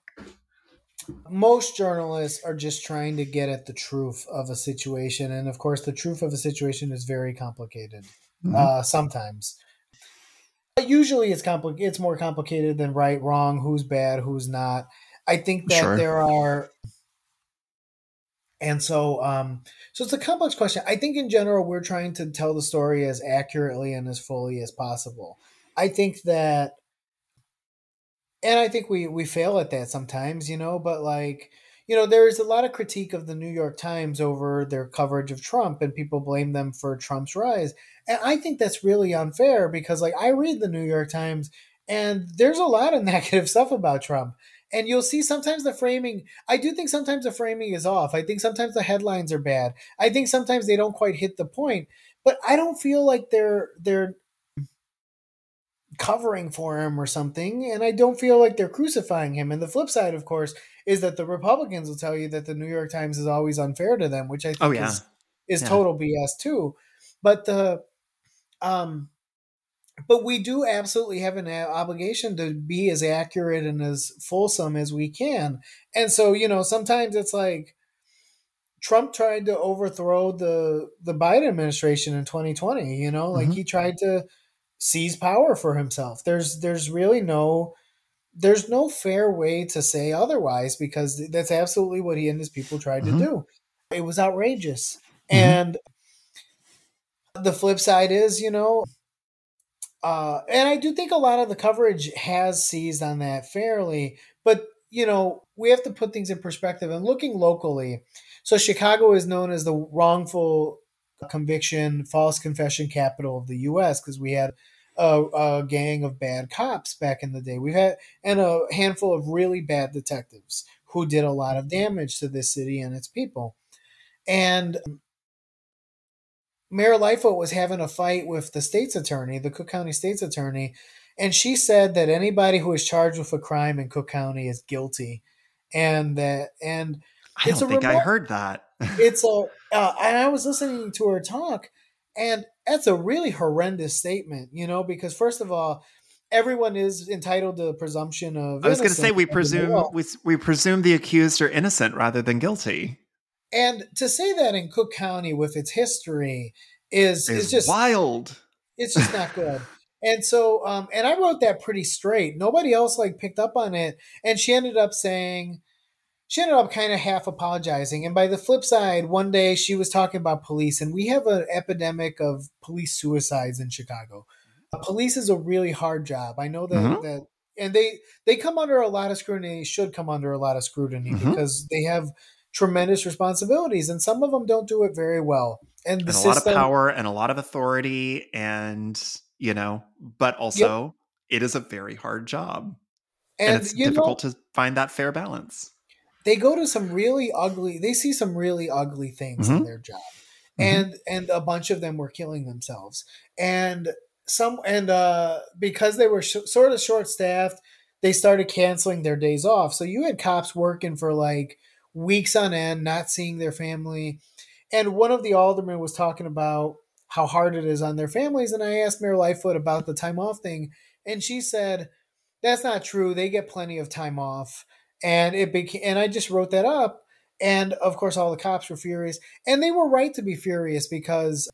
most journalists are just trying to get at the truth of a situation. And of course, the truth of a situation is very complicated mm-hmm. uh, sometimes. Usually it's compli- it's more complicated than right, wrong, who's bad, who's not. I think that sure. there are, and so um, so it's a complex question. I think in general we're trying to tell the story as accurately and as fully as possible. I think that, and I think we we fail at that sometimes, you know. But like, you know, there is a lot of critique of the New York Times over their coverage of Trump, and people blame them for Trump's rise. And I think that's really unfair because, like, I read the New York Times, and there's a lot of negative stuff about Trump. And you'll see sometimes the framing, I do think sometimes the framing is off. I think sometimes the headlines are bad. I think sometimes they don't quite hit the point. But I don't feel like they're they're covering for him or something, and I don't feel like they're crucifying him. And the flip side, of course, is that the Republicans will tell you that the New York Times is always unfair to them, which I think oh, yeah. is is yeah. total B S too. But the um but we do absolutely have an obligation to be as accurate and as fulsome as we can. And so, you know, sometimes it's like Trump tried to overthrow the the Biden administration in twenty twenty, you know, like mm-hmm. he tried to seize power for himself. There's there's really no there's no fair way to say otherwise, because that's absolutely what he and his people tried mm-hmm. to do. It was outrageous. Mm-hmm. And the flip side is, you know, uh, and I do think a lot of the coverage has seized on that fairly, but, you know, we have to put things in perspective and looking locally. So Chicago is known as the wrongful conviction, false confession capital of the U S because we had a, a gang of bad cops back in the day. We've had, and a handful of really bad detectives who did a lot of damage to this city and its people. And Mayor Lightfoot was having a fight with the state's attorney, the Cook County state's attorney, and she said that anybody who is charged with a crime in Cook County is guilty. And that, and I don't think remote, I heard that. it's a, uh, and I was listening to her talk, and that's a really horrendous statement, you know, because first of all, everyone is entitled to the presumption of I was going to innocence say we under the presume law. we we presume the accused are innocent rather than guilty. And to say that in Cook County with its history is is Is just wild. it's just not good. And so, um, and I wrote that pretty straight. Nobody else like picked up on it. And she ended up saying, she ended up kind of half apologizing. And by the flip side, one day she was talking about police, and we have an epidemic of police suicides in Chicago. Police is a really hard job. I know that Mm-hmm. that, and they they come under a lot of scrutiny. Should come under a lot of scrutiny Mm-hmm. because they have tremendous responsibilities, and some of them don't do it very well. And the And a system, lot of power and a lot of authority, and you know, but also yep. it is a very hard job, and And it's you know, difficult to find that fair balance. they go to some really ugly. They see some really ugly things Mm-hmm. in their job, Mm-hmm. and and a bunch of them were killing themselves, and some and uh, because they were sh- sort of short staffed, they started canceling their days off. So you had cops working for like weeks on end, not seeing their family. And one of the aldermen was talking about how hard it is on their families. And I asked Mayor Lightfoot about the time off thing, and she said that's not true. They get plenty of time off, and it became. And I just wrote that up, and of course, all the cops were furious, and they were right to be furious because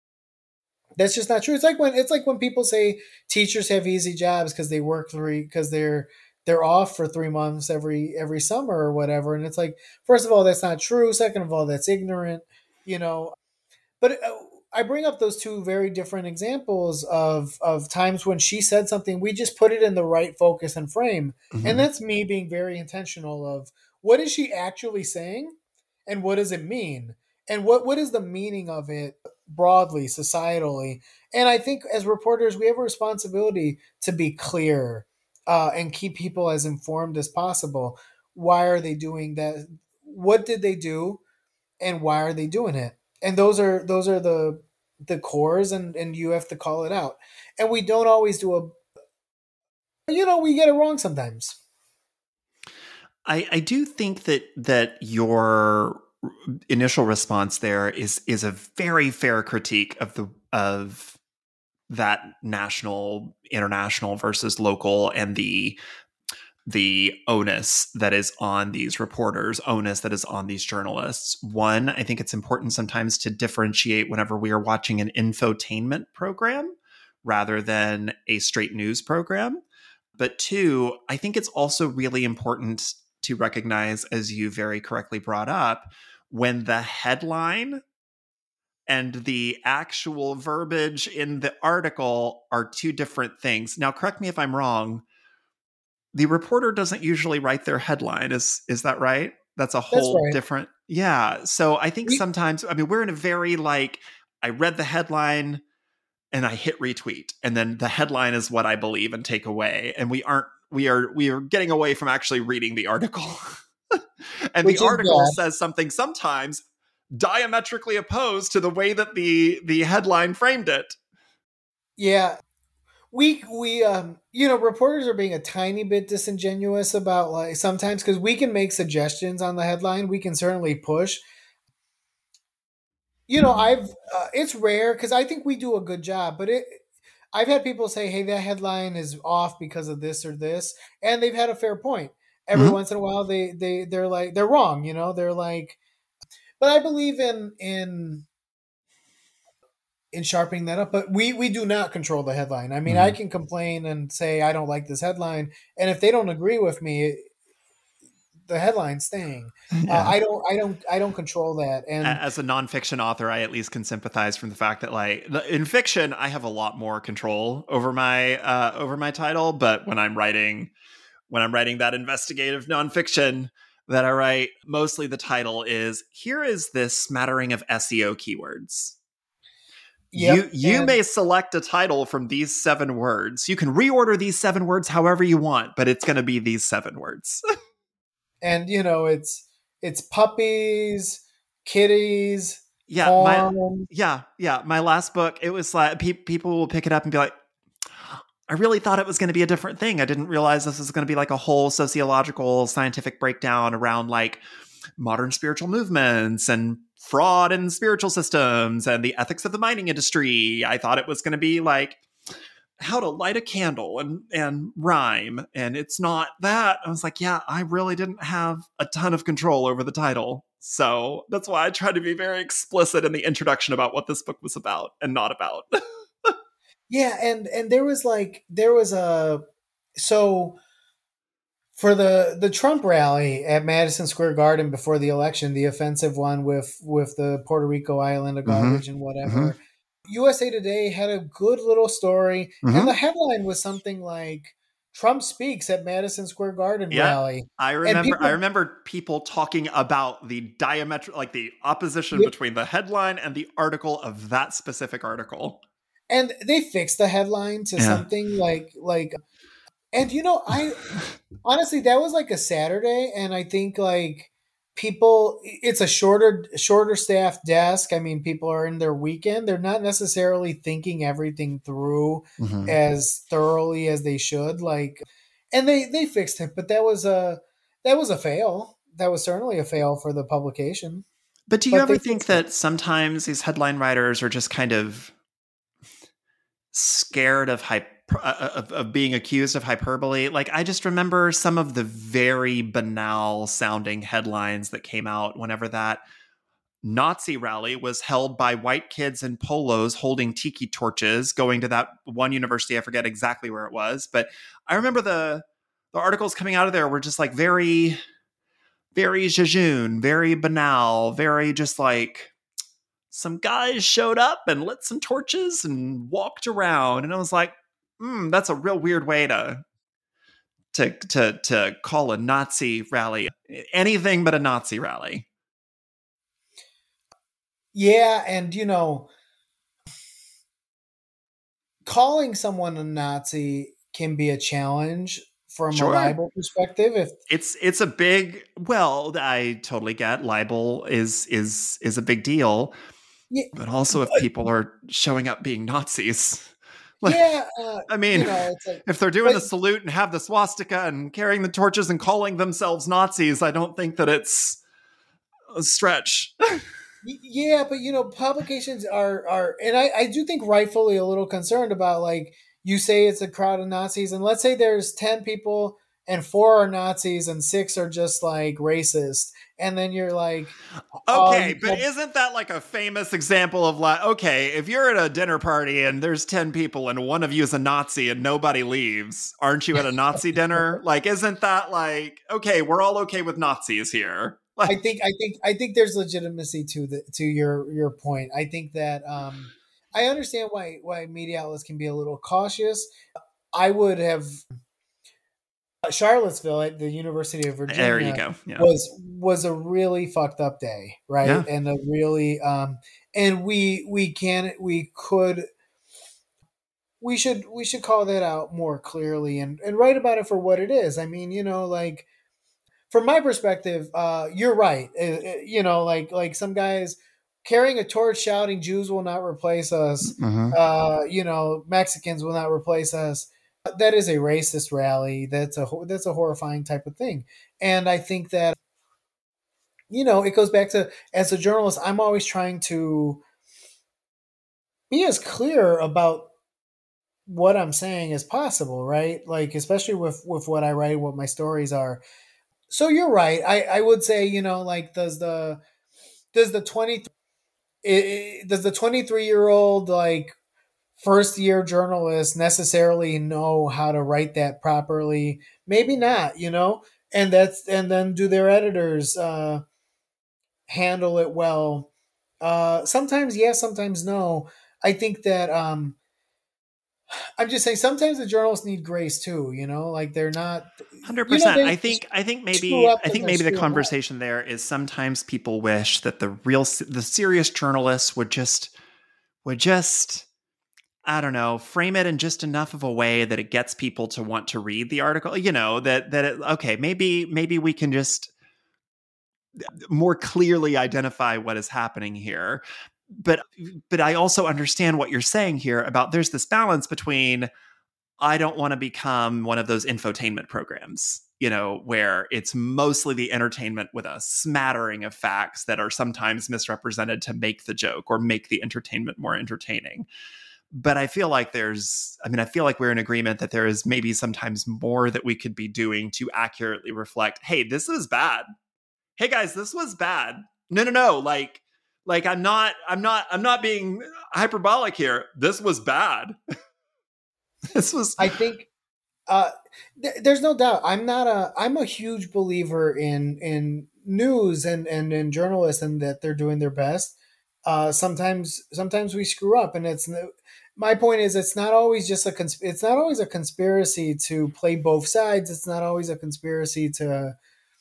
that's just not true. It's like when it's like when people say teachers have easy jobs because they work three because they're they're off for three months every every summer or whatever, and it's like first of all that's not true. Second of all, that's ignorant, you know. But uh, I bring up those two very different examples of of times when she said something, we just put it in the right focus and frame, and Mm-hmm. that's me being very intentional of what is she actually saying, and what does it mean, and what what is the meaning of it broadly, societally. And I think as reporters, we have a responsibility to be clear uh, and keep people as informed as possible. Why are they doing that? What did they do? And why are they doing it? And those are those are the the cores, and and you have to call it out. And we don't always do a, you know, we get it wrong sometimes. I, I do think that that your initial response there is is a very fair critique of the of that national, international versus local, and the the onus that is on these reporters, onus that is on these journalists. One, I think it's important sometimes to differentiate whenever we are watching an infotainment program rather than a straight news program. But two, I think it's also really important to recognize, as you very correctly brought up, when the headline and the actual verbiage in the article are two different things. Now, correct me if I'm wrong. The reporter doesn't usually write their headline. Is is that right? That's a That's whole right. different. Yeah. So I think We, sometimes, I mean, we're in a very like, I read the headline and I hit retweet, and then the headline is what I believe and take away. And we aren't, we are, we are getting away from actually reading the article. And the which is article bad. says something sometimes diametrically opposed to the way that the the headline framed it. Yeah. We we um you know, reporters are being a tiny bit disingenuous about like sometimes because we can make suggestions on the headline. We can certainly push. You know, I've uh, it's rare because I think we do a good job, but it I've had people say, "Hey, that headline is off because of this or this," and they've had a fair point. Every Mm-hmm. once in a while, they they they're like they're wrong. You know, they're like, but I believe in in in sharpening that up. But we we do not control the headline. I mean, I Mm-hmm. can complain and say I don't like this headline, and if they don't agree with me, the headline's staying. Uh, Yeah. I don't I don't I don't control that, and As a nonfiction author, I at least can sympathize from the fact that, like, in fiction, I have a lot more control over my uh, over my title. But when I'm writing, when I'm writing that investigative nonfiction that I write, mostly the title is "Here is this smattering of S E O keywords." You yep, you and may select a title from these seven words. You can reorder these seven words however you want, but it's going to be these seven words. and you know it's it's puppies, kitties, Yeah, my porn. yeah, yeah, my last book, it was like pe- people will pick it up and be like, I really thought it was going to be a different thing. I didn't realize this was going to be like a whole sociological scientific breakdown around like modern spiritual movements and fraud in spiritual systems and the ethics of the mining industry. I thought it was going to be like how to light a candle and and rhyme, and it's not that. I was like, yeah, I really didn't have a ton of control over the title. So that's why I tried to be very explicit in the introduction about what this book was about and not about. Yeah, and and there was like there was a so for the the Trump rally at Madison Square Garden before the election, the offensive one with with the Puerto Rico island of garbage Mm-hmm. and Mm-hmm. whatever. U S A Today had a good little story, and the Mm-hmm. headline was something like Trump speaks at Madison Square Garden Yeah. rally. I And remember I people remember people talking about the diametric, like the opposition yeah, between the headline and the article of that specific article. and they fixed the headline to Yeah. something like like and you know, I honestly, that was like a Saturday, and I think like people, it's a shorter shorter staffed desk. I mean, people are in their weekend. They're not necessarily thinking everything through Mm-hmm. as thoroughly as they should. Like, and they they fixed it, but that was a that was a fail. That was certainly a fail for the publication, But do you but ever they think fixed it. that sometimes these headline writers are just kind of scared of hype of, of being accused of hyperbole? Like, I just remember some of the very banal sounding headlines that came out whenever that Nazi rally was held by white kids in polos holding tiki torches, going to that one university. I forget exactly where it was, but I remember the the articles coming out of there were just like very, very jejune, very banal, very just like some guys showed up and lit some torches and walked around, and I was like, hmm, that's a real weird way to to to to call a Nazi rally anything but a Nazi rally. Yeah, and you know, calling someone a Nazi can be a challenge from a Sure. libel perspective. If It's it's a big, well, I totally get libel is is is a big deal, yeah, but also if people are showing up being Nazis. Like, yeah, uh, I you mean, know, it's like, if they're doing but the salute and have the swastika and carrying the torches and calling themselves Nazis, I don't think that it's a stretch. yeah, but you know, publications are are, and I I do think rightfully a little concerned about like you say it's a crowd of Nazis, and let's say there's ten people and four are Nazis and six are just like racist, and then you're like, oh, Okay, you but can't. isn't that like a famous example of like, okay, if you're at a dinner party and there's ten people and one of you is a Nazi and nobody leaves, aren't you at a Nazi dinner? Like, isn't that like, okay, we're all okay with Nazis here? I Like, think I think I think there's legitimacy to the to your your point. I think that um, I understand why why media outlets can be a little cautious. I would have Charlottesville at the University of there you Virginia go. Yeah. was was a really fucked up day, right? Yeah. And a really um, and we we can we could we should we should call that out more clearly and and write about it for what it is. I mean, you know, like from my perspective, uh, you're right. Uh, uh, you know, like like some guys carrying a torch, shouting, "Jews will not replace us." Mm-hmm. Uh, you know, Mexicans will not replace us. That is a racist rally. That's a that's a horrifying type of thing. And I think that you know it goes back to as a journalist, I'm always trying to be as clear about what I'm saying as possible, right? Like especially with with what I write, what my stories are. So you're right. I I would say you know like does the does the twenty does the twenty-three year old like first year journalist necessarily know how to write that properly? Maybe not, you know. And that's and then do their editors uh, handle it well? Uh, sometimes yes, sometimes no. I think that um, I'm just saying sometimes the journalists need grace too. You know, like they're not. Hundred You know, percent. they I think. I think screw maybe. up I when think they're maybe the screwing up. conversation there is sometimes people wish that the real, the serious journalists would just, would just, I don't know, frame it in just enough of a way that it gets people to want to read the article. You know, that that it, okay, maybe maybe we can just more clearly identify what is happening here. But but I also understand what you're saying here about there's this balance between I don't want to become one of those infotainment programs, you know, where it's mostly the entertainment with a smattering of facts that are sometimes misrepresented to make the joke or make the entertainment more entertaining. But I feel like there's, I mean, I feel like we're in agreement that there is maybe sometimes more that we could be doing to accurately reflect, hey, this is bad. Hey guys, this was bad. No, no, no. Like, like I'm not, I'm not, I'm not being hyperbolic here. This was bad. This was. I think uh, th- there's no doubt. I'm not a. I'm a huge believer in in news and and in journalists and that they're doing their best. Uh, sometimes sometimes we screw up, and it's my point is it's not always just a cons- it's not always a conspiracy to play both sides. It's not always a conspiracy to.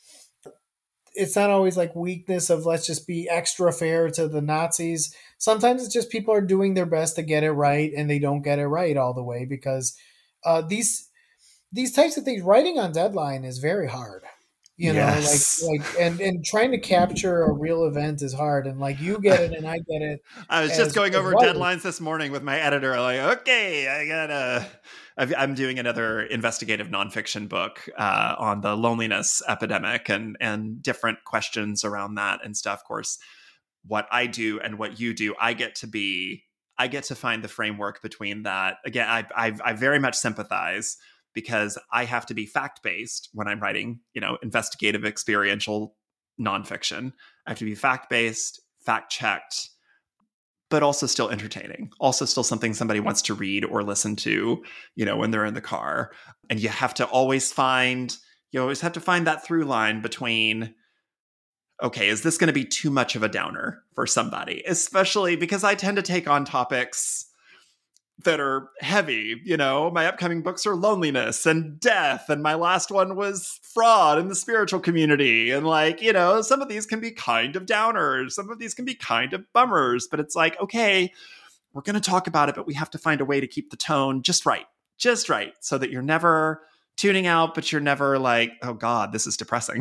It's not always like weakness of let's just be extra fair to the Nazis. Sometimes it's just people are doing their best to get it right and they don't get it right all the way because uh, these these types of things writing on deadline is very hard. You know, Yes. like like and and trying to capture a real event is hard and like you get it and I get it. I was just as, going as over writers. deadlines this morning with my editor. Like, okay, I gotta. I've, I'm doing another investigative nonfiction book uh, on the loneliness epidemic and and different questions around that and stuff. Of course, what I do and what you do, I get to be. I get to find the framework between that. Again, I I, I very much sympathize because I have to be fact based when I'm writing, you know, investigative experiential nonfiction. I have to be fact based, fact checked, but also still entertaining. Also still something somebody wants to read or listen to, you know, when they're in the car. And you have to always find, you always have to find that through line between, okay, is this going to be too much of a downer for somebody? Especially because I tend to take on topics that are heavy. You know, my upcoming books are loneliness and death, and my last one was fraud in the spiritual community. And like, you know, some of these can be kind of downers, some of these can be kind of bummers, but it's like, okay, we're going to talk about it, but we have to find a way to keep the tone just right, just right, so that you're never tuning out, but you're never like, oh God, this is depressing.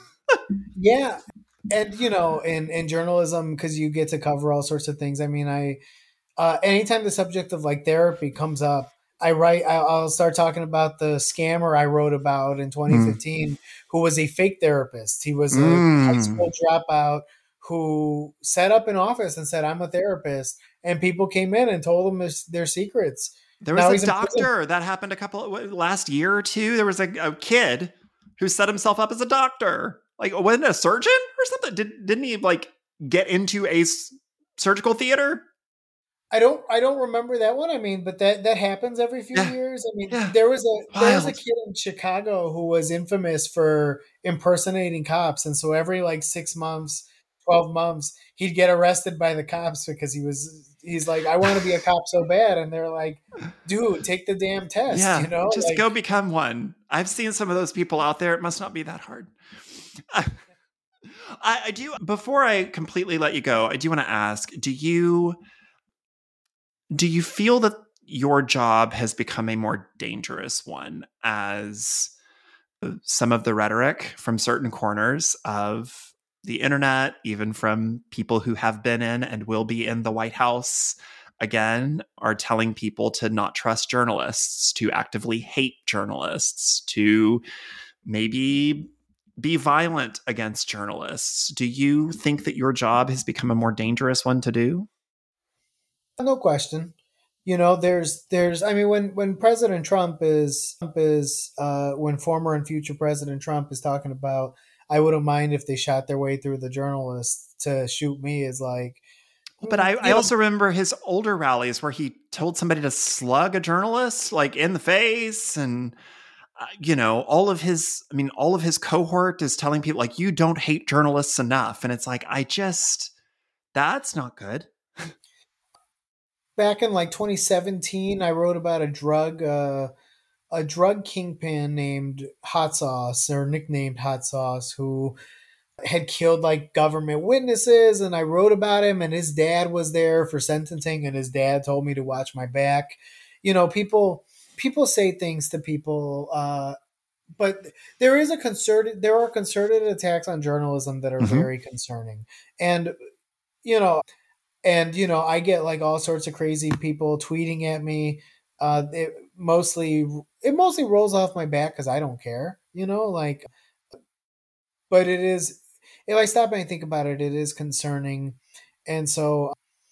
Yeah. And you know, in, in journalism, because you get to cover all sorts of things. I mean, I uh, anytime the subject of like therapy comes up, I write. I- I'll start talking about the scammer I wrote about in Mm. twenty fifteen, who was a fake therapist. He was a high school Mm. dropout who set up an office and said, "I'm a therapist," and people came in and told him his, their secrets. There was Now a he's in prison. doctor that happened a couple last year or two. There was a, a kid who set himself up as a doctor. Like, wasn't it a surgeon or something? Did, didn't he like get into a s- surgical theater? I don't I don't remember that one. I mean, but that that happens every few Yeah, years. I mean, yeah, there was a there was a wild. kid in Chicago who was infamous for impersonating cops, and so every like six months, twelve months, he'd get arrested by the cops because he was he's like, I want to be a cop so bad, and they're like, dude, take the damn test, you Yeah, know, just like go become one. I've seen some of those people out there. It must not be that hard. I, I do. Before I completely let you go, I do want to ask: Do you do you feel that your job has become a more dangerous one as some of the rhetoric from certain corners of the internet, even from people who have been in and will be in the White House again, are telling people to not trust journalists, to actively hate journalists, to maybe be violent against journalists? Do you think that your job has become a more dangerous one to do? no question. You know, there's there's I mean when when President Trump is Trump is uh when former and future President Trump is talking about I wouldn't mind if they shot their way through the journalists to shoot me is like But mm, I, I you know also remember his older rallies where he told somebody to slug a journalist like in the face, and uh, you know, all of his, I mean, all of his cohort is telling people like, you don't hate journalists enough. And it's like, I just, that's not good. back in like twenty seventeen I wrote about a drug uh a drug kingpin named Hot Sauce or nicknamed Hot Sauce who had killed like government witnesses and I wrote about him and his dad was there for sentencing and his dad told me to watch my back. You know, people people say things to people uh but there is a concerted there are concerted attacks on journalism that are Mm-hmm. very concerning. And you know, and you know, I get like all sorts of crazy people tweeting at me. Uh it mostly it mostly rolls off my back cuz I don't care, you know, like but it is if I stop and think about it, it is concerning. And so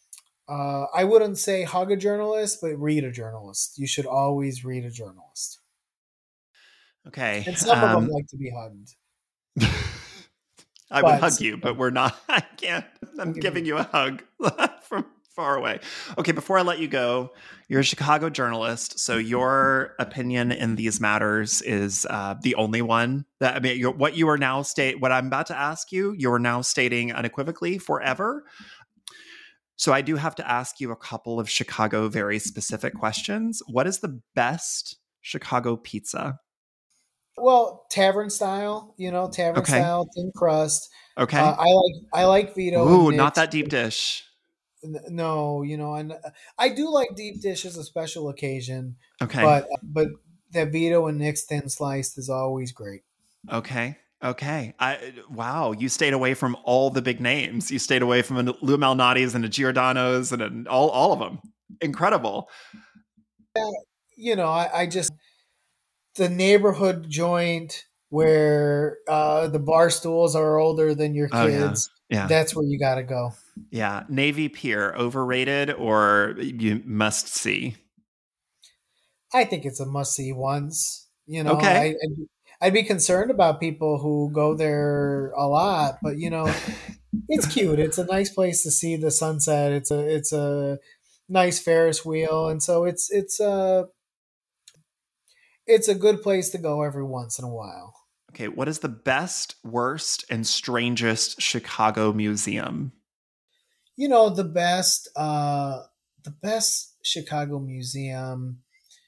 Uh, I wouldn't say hug a journalist, but read a journalist. You should always read a journalist. Okay. And some of them Um, like to be hugged. I would But hug you, but we're not. I can't. I'm giving you a hug from far away. Okay, before I let you go, you're a Chicago journalist, so your opinion in these matters is uh, the only one that I mean. You're, what you are now state, what I'm about to ask you, you are now stating unequivocally forever. So I do have to ask you a couple of Chicago very specific questions. What is the best Chicago pizza? well, tavern style, you know, tavern Okay. style, thin crust. Uh, Okay. I like I like Vito and Ooh, not Nick's. that deep dish. No, you know, and I do like deep dish as a special occasion, Okay. but but that Vito and Nick's thin sliced is always great. Okay. Okay. I wow, you stayed away from all the big names. You stayed away from a Lou Malnati's and a Giordano's and an, all all of them. Incredible. You know, I, I just the neighborhood joint where uh, the bar stools are older than your Oh yeah. kids. Yeah. That's where you got to go. Yeah. Navy Pier, overrated or you must see? I think it's a must see once. You know, I Okay. I'd, I'd be concerned about people who go there a lot, but you know, it's cute. It's a nice place to see the sunset. It's a it's a nice Ferris wheel, and so it's it's a it's a good place to go every once in a while. Okay, what is the best, worst, and strangest Chicago museum? You know, the best uh the best Chicago museum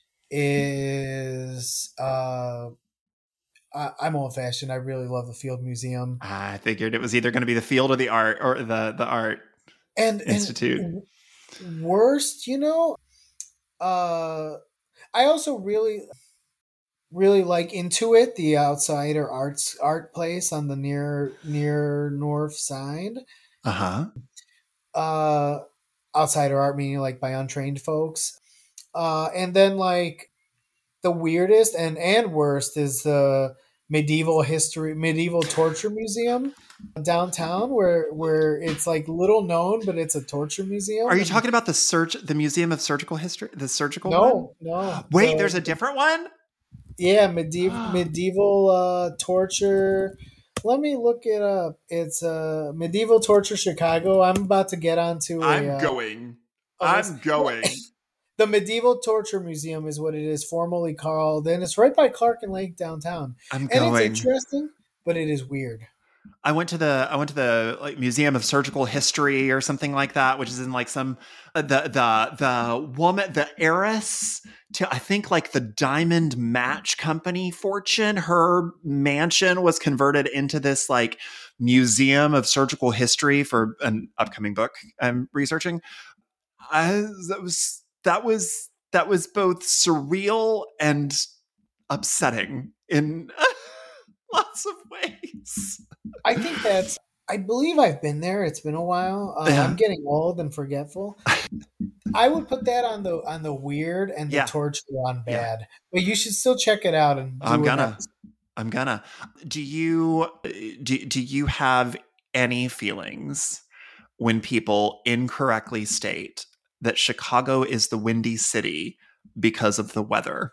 is uh I, I'm old fashioned. I really love the Field Museum. I figured it was either going to be the field or the art or the the art And and institute. worst, you know, uh I also really really like Intuit, the outsider arts art place on the near near north side. Uh-huh. Uh outsider art meaning like by untrained folks. Uh and then like the weirdest and and worst is the medieval history medieval torture museum downtown where where it's like little known but it's a torture Are museum you and talking about the search the Museum of Surgical History, the surgical one? no no Wait, there's a the different one? yeah medieval medieval uh torture. Let me look it up. It's uh medieval torture Chicago. I'm about to get onto a I'm uh, going. a list. I'm going. The Medieval Torture Museum is what it is formally called, and it's right by Clark and Lake downtown. I'm And it's going. interesting, but it is weird. I went to the I went to the like Museum of Surgical History or something like that, which is in like some uh, the the the woman the heiress to I think like the Diamond Match Company fortune. Her mansion was converted into this like Museum of Surgical History for an upcoming book I'm researching. I, that was that was that was both surreal and upsetting in lots of ways. I think that's. I believe I've been there. It's been a while. Uh, I'm Yeah. getting old and forgetful. I would put that on the on the weird and the Yeah. torture on Yeah. bad. But you should still check it out and do I'm an gonna. episode. I'm gonna. Do you do, do you have any feelings when people incorrectly state that Chicago is the Windy City because of the weather?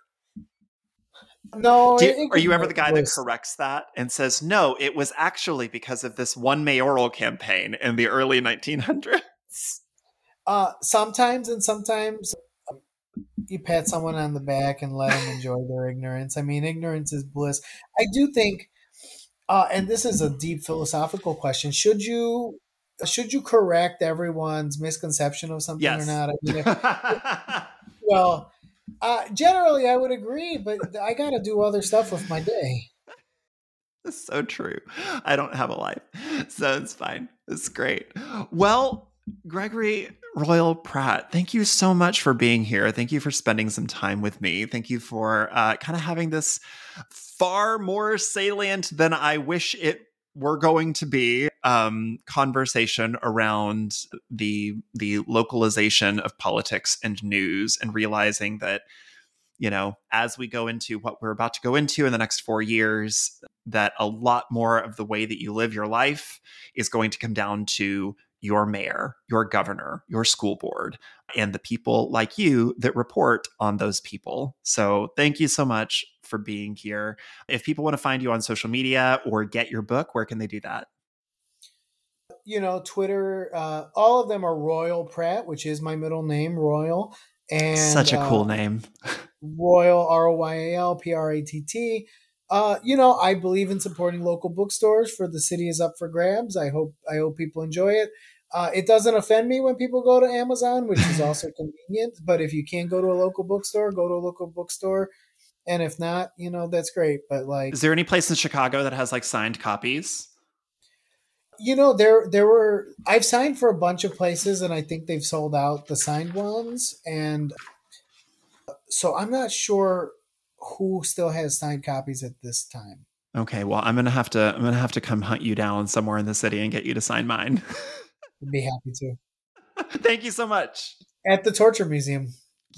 No, Do, it, it are gets you ever the guy that worse. corrects that and says, no, it was actually because of this one mayoral campaign in the early nineteen hundreds? Uh, sometimes and sometimes you pat someone on the back and let them enjoy their ignorance. I mean, ignorance is bliss. I do think, uh, and this is a deep philosophical question: should you should you correct everyone's misconception of something or Yes. not? I mean, if, well, uh, generally I would agree, but I got to do other stuff with my day. That's so true. I don't have a life, so it's fine. It's great. Well, Gregory Royal Pratt, thank you so much for being here. Thank you for spending some time with me. Thank you for uh, kind of having this far more salient than I wish it were going to be um, conversation around the the localization of politics and news, and realizing that, you know, as we go into what we're about to go into in the next four years, that a lot more of the way that you live your life is going to come down to your mayor, your governor, your school board, and the people like you that report on those people. So thank you so much for being here. If people want to find you on social media or get your book, where can they do that? You know, Twitter, uh, all of them are Royal Pratt, which is my middle name, Royal. And such a cool uh, name. Royal, R O Y A L, P R A T T. Uh, you know, I believe in supporting local bookstores, for the city is up for grabs. I hope I hope people enjoy it. Uh, it doesn't offend me when people go to Amazon, which is also convenient. But if you can't go to a local bookstore, go to a local bookstore. And if not, you know, that's great. But like, is there any place in Chicago that has like signed copies? You know, there there were I've signed for a bunch of places, and I think they've sold out the signed ones. And so I'm not sure who still has signed copies at this time. Okay, well, I'm gonna have to I'm gonna have to come hunt you down somewhere in the city and get you to sign mine. I'd be happy to. Thank you so much. At the Torture Museum.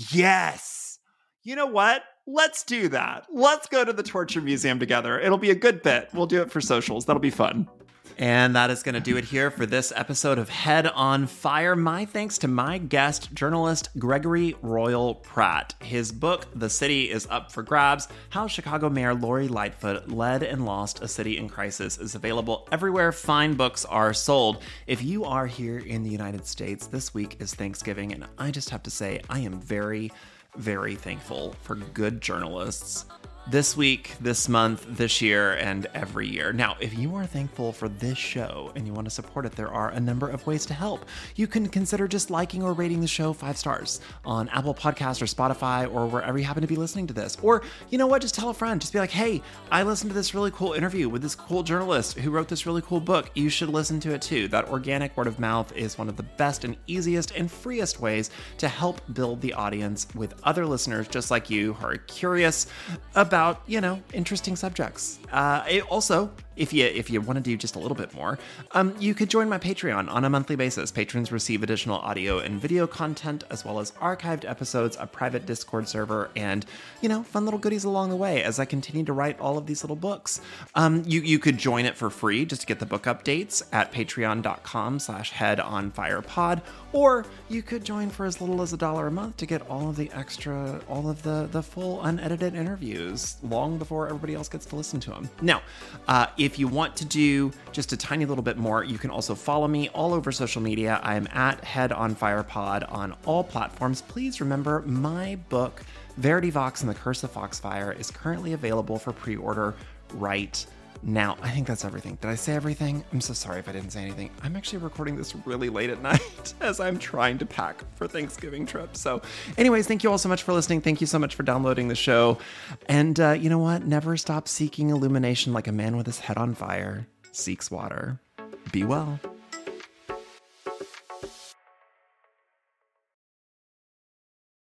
Yes. You know what? Let's do that. Let's go to the Torture Museum together. It'll be a good bit. We'll do it for socials. That'll be fun. And that is going to do it here for this episode of Head on Fire. My thanks to my guest, journalist Gregory Royal Pratt. His book, The City is Up for Grabs, How Chicago Mayor Lori Lightfoot Led and Lost a City in Crisis, is available everywhere fine books are sold. If you are here in the United States, this week is Thanksgiving, and I just have to say I am very, very thankful for good journalists this week, this month, this year, and every year. Now, if you are thankful for this show and you want to support it, there are a number of ways to help. You can consider just liking or rating the show five stars on Apple Podcasts or Spotify or wherever you happen to be listening to this. Or, you know what, just tell a friend. Just be like, hey, I listened to this really cool interview with this cool journalist who wrote this really cool book. You should listen to it too. That organic word of mouth is one of the best and easiest and freest ways to help build the audience with other listeners just like you who are curious about About, you know, interesting subjects. Uh, it also, if you if you want to do just a little bit more, um, you could join my Patreon on a monthly basis. Patrons receive additional audio and video content, as well as archived episodes, a private Discord server, and, you know, fun little goodies along the way as I continue to write all of these little books. Um, you, you could join it for free just to get the book updates at patreon.com slash headonfirepod, or you could join for as little as a dollar a month to get all of the extra, all of the, the full unedited interviews long before everybody else gets to listen to them. Now, uh, if you want to do just a tiny little bit more, you can also follow me all over social media. I am at Head on Fire Pod on all platforms. Please remember, my book, Verity Vox and the Curse of Foxfire, is currently available for pre-order right now. I think that's everything. Did I say everything? I'm so sorry if I didn't say anything. I'm actually recording this really late at night as I'm trying to pack for Thanksgiving trip. So anyways, thank you all so much for listening. Thank you so much for downloading the show. And uh, you know what? Never stop seeking illumination like a man with his head on fire seeks water. Be well.